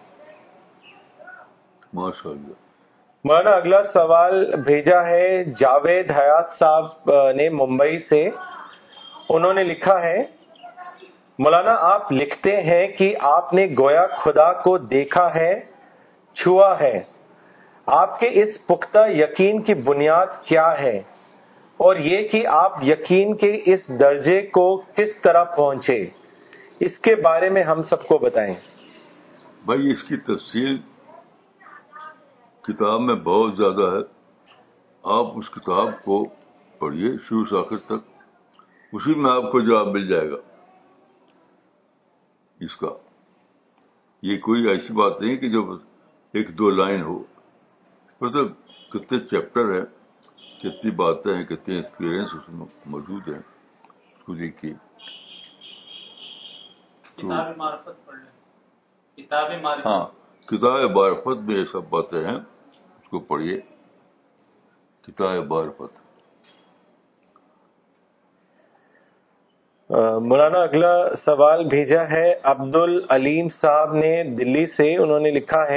ماشاء اللہ. مولانا اگلا سوال بھیجا ہے جاوید حیات صاحب نے ممبئی سے. انہوں نے لکھا ہے, مولانا آپ لکھتے ہیں کہ آپ نے گویا خدا کو دیکھا ہے, چھوا ہے. آپ کے اس پختہ یقین کی بنیاد کیا ہے, اور یہ کہ آپ یقین کے اس درجے کو کس طرح پہنچے, اس کے بارے میں ہم سب کو بتائیں. بھائی اس کی تفصیل کتاب میں بہت زیادہ ہے. آپ اس کتاب کو پڑھیے شروع سے آخر تک, اسی میں آپ کو جواب مل جائے گا اس کا. یہ کوئی ایسی بات نہیں کہ جو ایک دو لائن ہو, مطلب کتنے چیپٹر ہیں, کتنی باتیں ہیں, کتنے ایکسپیرئنس اس میں موجود ہیں, اس کو دیکھیے. کتاب معرفت پڑھ لیں, کتاب معرفت. ہاں, کتاب معرفت میں یہ سب باتیں ہیں, اس کو پڑھیے. کتاب معرفت. مولانا اگلا سوال بھیجا ہے عبد العلیم صاحب نے دلی سے. انہوں نے لکھا ہے,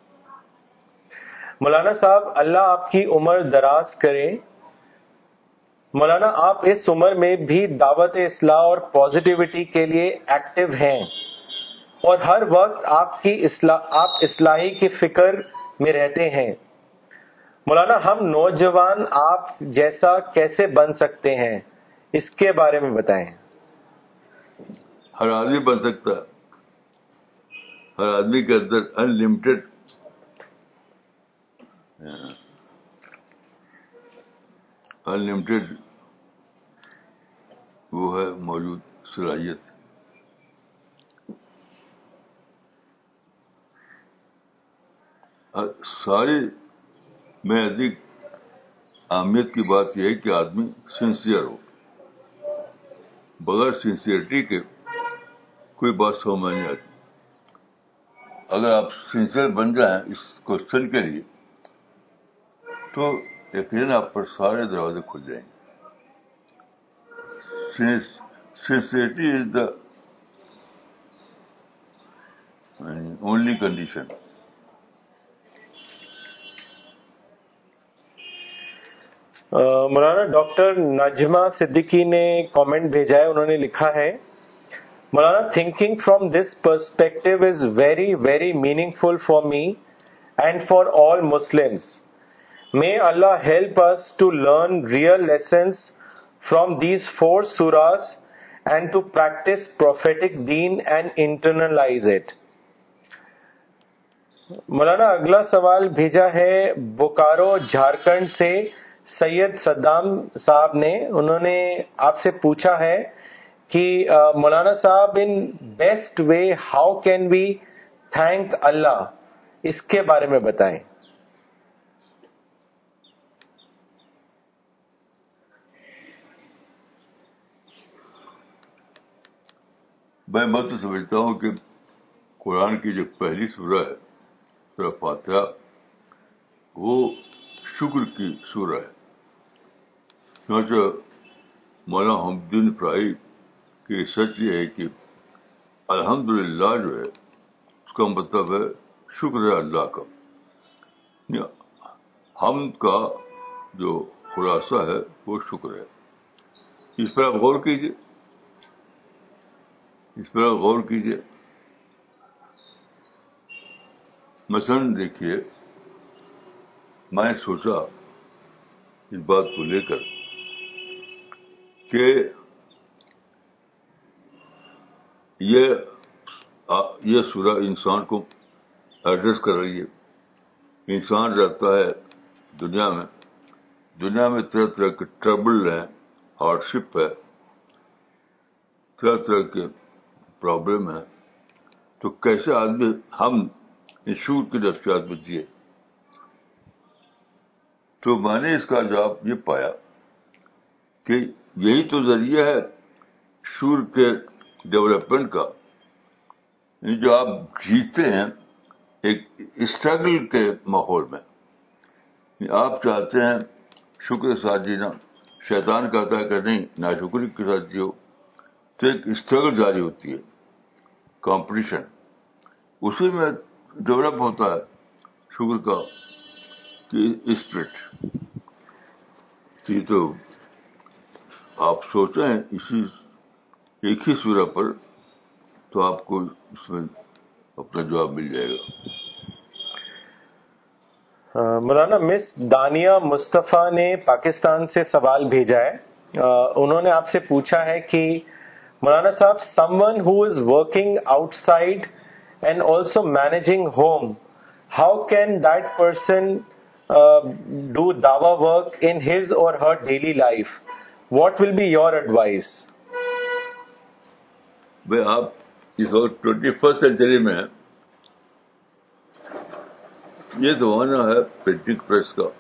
مولانا صاحب اللہ آپ کی عمر دراز کرے. مولانا آپ اس عمر میں بھی دعوت اصلاح اور پازیٹیوٹی کے لیے ایکٹیو ہیں, اور ہر وقت آپ کی اصلاح آپ اصلاحی کی فکر میں رہتے ہیں. مولانا ہم نوجوان آپ جیسا کیسے بن سکتے ہیں, اس کے بارے میں بتائیں. ہر آدمی بن سکتا ہے. ہر آدمی کے اندر ان لمیٹڈ ان لمیٹڈ وہ ہے موجود صلاحیت. ساری میں ادھک اہمیت کی بات یہ ہے کہ آدمی سنسیئر ہو. بغیر سنسیئرٹی کے کوئی بات سمجھ میں نہیں آتی. اگر آپ سنسیئر بن جائیں اس کوشچن کے لیے تو یقیناً آپ پر سارے دروازے کھل جائیں گے. Sincerity is the only condition. Maulana doctor Najma Siddiqui نے کامنٹ بھیجا ہے. انہوں نے لکھا ہے, مولانا thinking from this perspective is very very meaningful for me and for all Muslims. May Allah help us to learn real lessons from these four surahs and to practice prophetic deen and internalize it. مولانا اگلا سوال بھیجا ہے بوکارو جھارکھنڈ سے سید Saddam صاحب نے. انہوں نے آپ سے پوچھا ہے کہ مولانا صاحب in best way how can we thank Allah, اس کے بارے میں بتائیں. میں میں تو سمجھتا ہوں کہ قرآن کی جو پہلی سورہ ہے, سورہ فاتحہ, وہ شکر کی سورہ ہے. چنانچہ مولانا حمید الدین فرائی کی ریسرچ یہ ہے کہ الحمدللہ جو ہے اس کا مطلب ہے شکر ہے اللہ کا. حمد کا جو خلاصہ ہے وہ شکر ہے. اس پر آپ غور کیجیے, اس پر آپ غور کیجیے. مثلاً دیکھیے, میں نے سوچا اس بات کو لے کر کہ یہ یہ سورہ انسان کو ایڈریس کر رہی ہے. انسان رہتا ہے دنیا میں دنیا میں طرح طرح کے ٹربل ہیں, ہارڈ شپ ہے, طرح طرح کے پرابلم ہے, تو کیسے آدمی ہم شور کی نفسیات میں جیے؟ تو میں نے اس کا جواب یہ پایا کہ یہی تو ذریعہ ہے شور کے ڈیولپمنٹ کا. جو آپ جیتے ہیں ایک اسٹرگل کے ماحول میں, آپ چاہتے ہیں شکر کے ساتھ جینا, شیطان کہتا ہے کہ نہیں ناشکری کے ساتھ جیو, تو ایک اسٹرگل جاری ہوتی ہے, کمپٹیشن, اسی میں ڈیولپ ہوتا ہے شکر کا اسپرٹ. یہ تو آپ سوچیں اسی ایک ہی سورہ پر, تو آپ کو اس میں اپنا جواب مل جائے گا. مولانا مس دانیہ مصطفیٰ نے پاکستان سے سوال بھیجا ہے. انہوں نے آپ سے پوچھا ہے کہ مولانا صاحب, someone who is working outside and also managing home, how can that person do dawah work in his or her daily life? What will be your advice? بھائی آپ اس وقت ٹوینٹی فرسٹ سینچری میں ہیں, یہ زمانہ ہے printing press کا.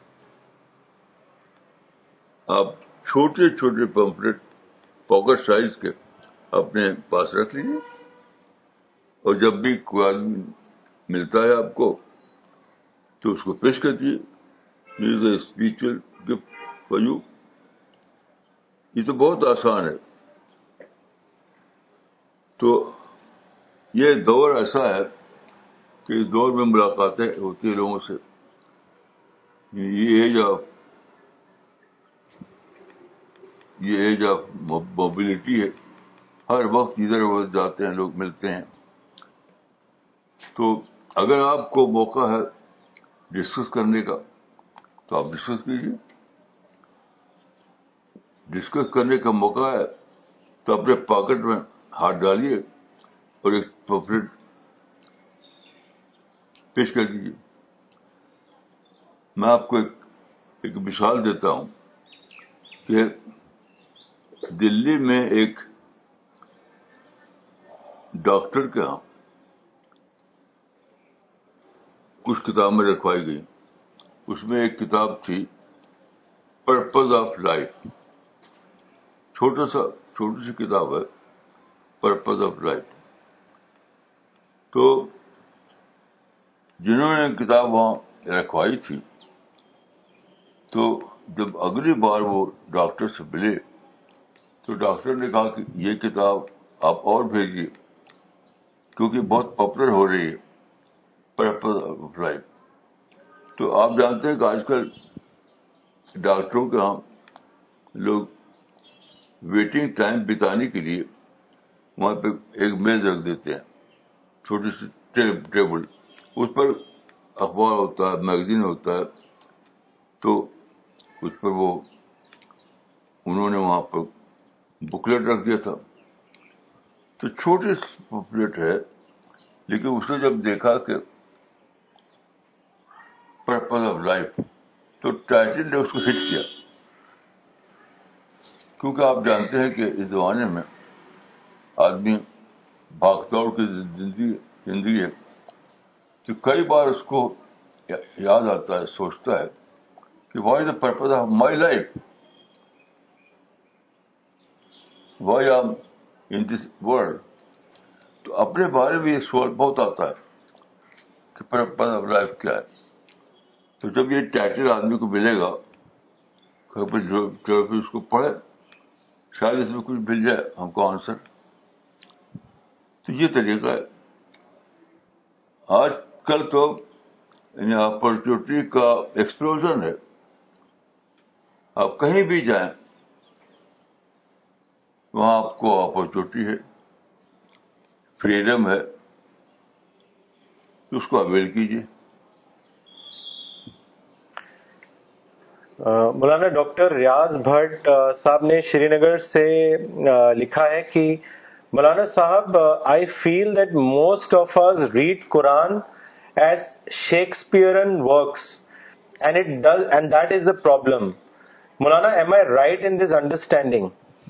آپ چھوٹے چھوٹے پمفلٹ پاکٹ سائز کے اپنے پاس رکھ لیجیے, اور جب بھی کوئی آدمی ملتا ہے آپ کو تو اس کو پیش کر دیجیے, یہ is a spiritual gift for you. یہ تو بہت آسان ہے. تو یہ دور ایسا ہے کہ اس دور میں ملاقاتیں ہوتی ہیں لوگوں سے. یہ ایج آف یہ ایج آف موبلٹی ہے, ہر وقت ادھر ادھر جاتے ہیں لوگ, ملتے ہیں. تو اگر آپ کو موقع ہے ڈسکس کرنے کا تو آپ ڈسکس کیجیے. ڈسکس کرنے کا موقع ہے تو اپنے پاکٹ میں ہاتھ ڈالیے اور ایک پمفلٹ پیش کر دیجیے. میں آپ کو ایک, ایک مثال دیتا ہوں کہ دلی میں ایک ڈاکٹر کے ہاں کچھ کتابیں رکھوائی گئی. اس میں ایک کتاب تھی پرپز آف لائف, چھوٹا سا چھوٹی سی کتاب ہے پرپز آف لائف. تو جنہوں نے کتاب وہاں رکھوائی تھی, تو جب اگلی بار وہ ڈاکٹر سے ملے تو ڈاکٹر نے کہا کہ یہ کتاب آپ اور بھیجیے کیونکہ بہت پاپولر ہو رہی ہے پرپز آف لائف. تو آپ جانتے ہیں کہ آج کل ڈاکٹروں کے ہاں لوگ ویٹنگ ٹائم بتانے کے لیے وہاں پہ ایک میز رکھ دیتے ہیں, چھوٹی سی ٹیبل, اس پر اخبار ہوتا ہے, میگزین ہوتا ہے, تو اس پر وہ انہوں نے وہاں پر بکلیٹ رکھ دیا تھا. تو چھوٹی بکلیٹ ہے, لیکن اس نے جب دیکھا کہ پرپز آف لائف, تو ٹائٹل نے اس کو ہٹ کیا. کیونکہ آپ جانتے ہیں کہ اس زمانے میں آدمی بھاگ دوڑ کی زندگی زندگی ہے, تو کئی بار اس کو یاد آتا ہے, سوچتا ہے کہ what is the purpose of my life, why I am in this world. تو اپنے بارے میں یہ سوال بہت آتا ہے کہ پرپز آف لائف کیا ہے. تو جب یہ ٹائٹل آدمی کو ملے گا, جو اس کو پڑھے, شاید اس میں کچھ مل جائے ہم کو آنسر. تو یہ طریقہ ہے. آج کل تو یعنی اپرچونیٹی کا ایکسپلوژن ہے. آپ کہیں بھی جائیں وہاں آپ کو اپرچونیٹی ہے, فریڈم ہے, اس کو اویل کیجیے. مولانا ڈاکٹر ریاض بھٹ صاحب نے شری نگر سے لکھا ہے کہ مولانا صاحب, I feel that most of us read Quran as Shakespearean works and it does, and that is the problem. Maulana, am I right in this understanding?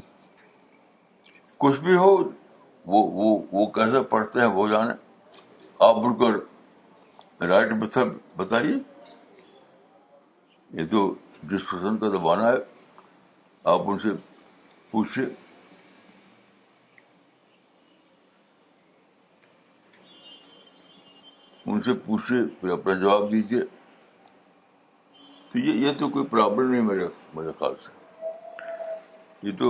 کچھ بھی ہو وہ وہ وہ کیسے پڑھتے ہیں وہ جانے. آپ ان کو رائٹ میتھڈ بتائیے. یہ تو ڈسکشن کا زمانہ ہے, آپ ان سے پوچھیے. ان سے پوچھیے پھر اپنا جواب دیجیے. تو یہ یہ تو کوئی پرابلم نہیں میرے میرے خیال سے. یہ تو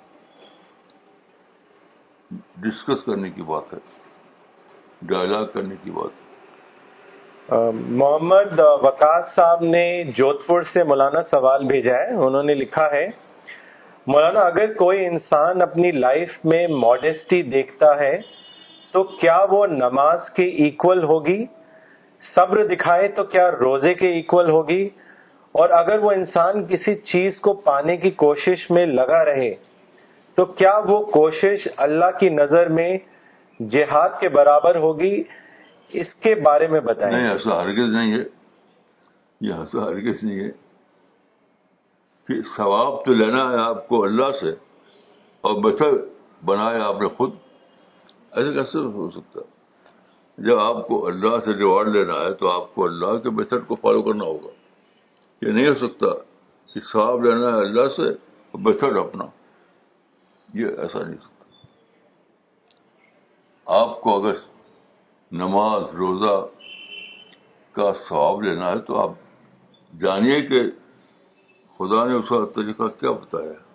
ڈسکس کرنے کی بات ہے, ڈائلاگ کرنے کی بات ہے. محمد وقاص صاحب نے جودھ پور سے مولانا سوال بھیجا ہے. انہوں نے لکھا ہے, مولانا اگر کوئی انسان اپنی لائف میں ماڈیسٹی دیکھتا ہے تو کیا وہ نماز کے ایکول ہوگی؟ صبر دکھائے تو کیا روزے کے ایکول ہوگی؟ اور اگر وہ انسان کسی چیز کو پانے کی کوشش میں لگا رہے تو کیا وہ کوشش اللہ کی نظر میں جہاد کے برابر ہوگی؟ اس کے بارے میں بتائیں. نہیں, ایسا ہرگز نہیں ہے. یہ ایسا ہرگز نہیں ہے کہ ثواب تو لینا ہے آپ کو اللہ سے اور بہتر بنایا آپ نے خود. ایسا کیسے ہو سکتا ہے؟ جب آپ کو اللہ سے ریوارڈ لینا ہے تو آپ کو اللہ کے میتھڈ کو فالو کرنا ہوگا. یہ نہیں ہو سکتا کہ ثواب لینا ہے اللہ سے اور میتھڈ اپنا. یہ ایسا نہیں سکتا. آپ کو اگر نماز روزہ کا ثواب لینا ہے تو آپ جانیے کہ خدا نے اس کا طریقہ کیا بتایا ہے.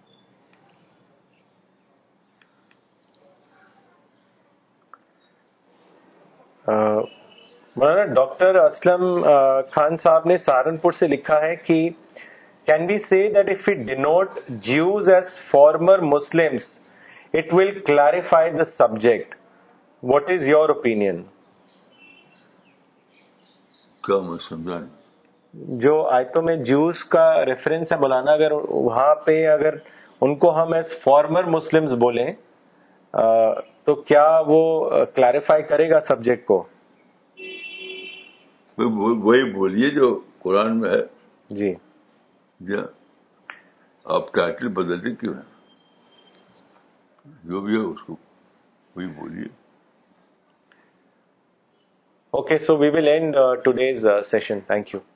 مولانا ڈاکٹر اسلم خان صاحب نے سہارنپور سے لکھا ہے کہ can we say that if we denote Jews as former Muslims it will clarify the subject. What is your opinion? کیا میں سمجھا نہیں. جو آیتوں میں جیوز کا ریفرنس ہے مولانا, اگر وہاں پہ اگر ان کو ہم ایز فارمر مسلمز بولیں تو کیا وہ کلیریفائی کرے گا سبجیکٹ کو؟ وہی بولیے جو قرآن میں ہے. جی جی, آپ ٹائٹل بدلتے کیوں ہیں؟ جو بھی ہے اس کو وہی بولیے. Okay, so we will end uh, today's uh, session. Thank you.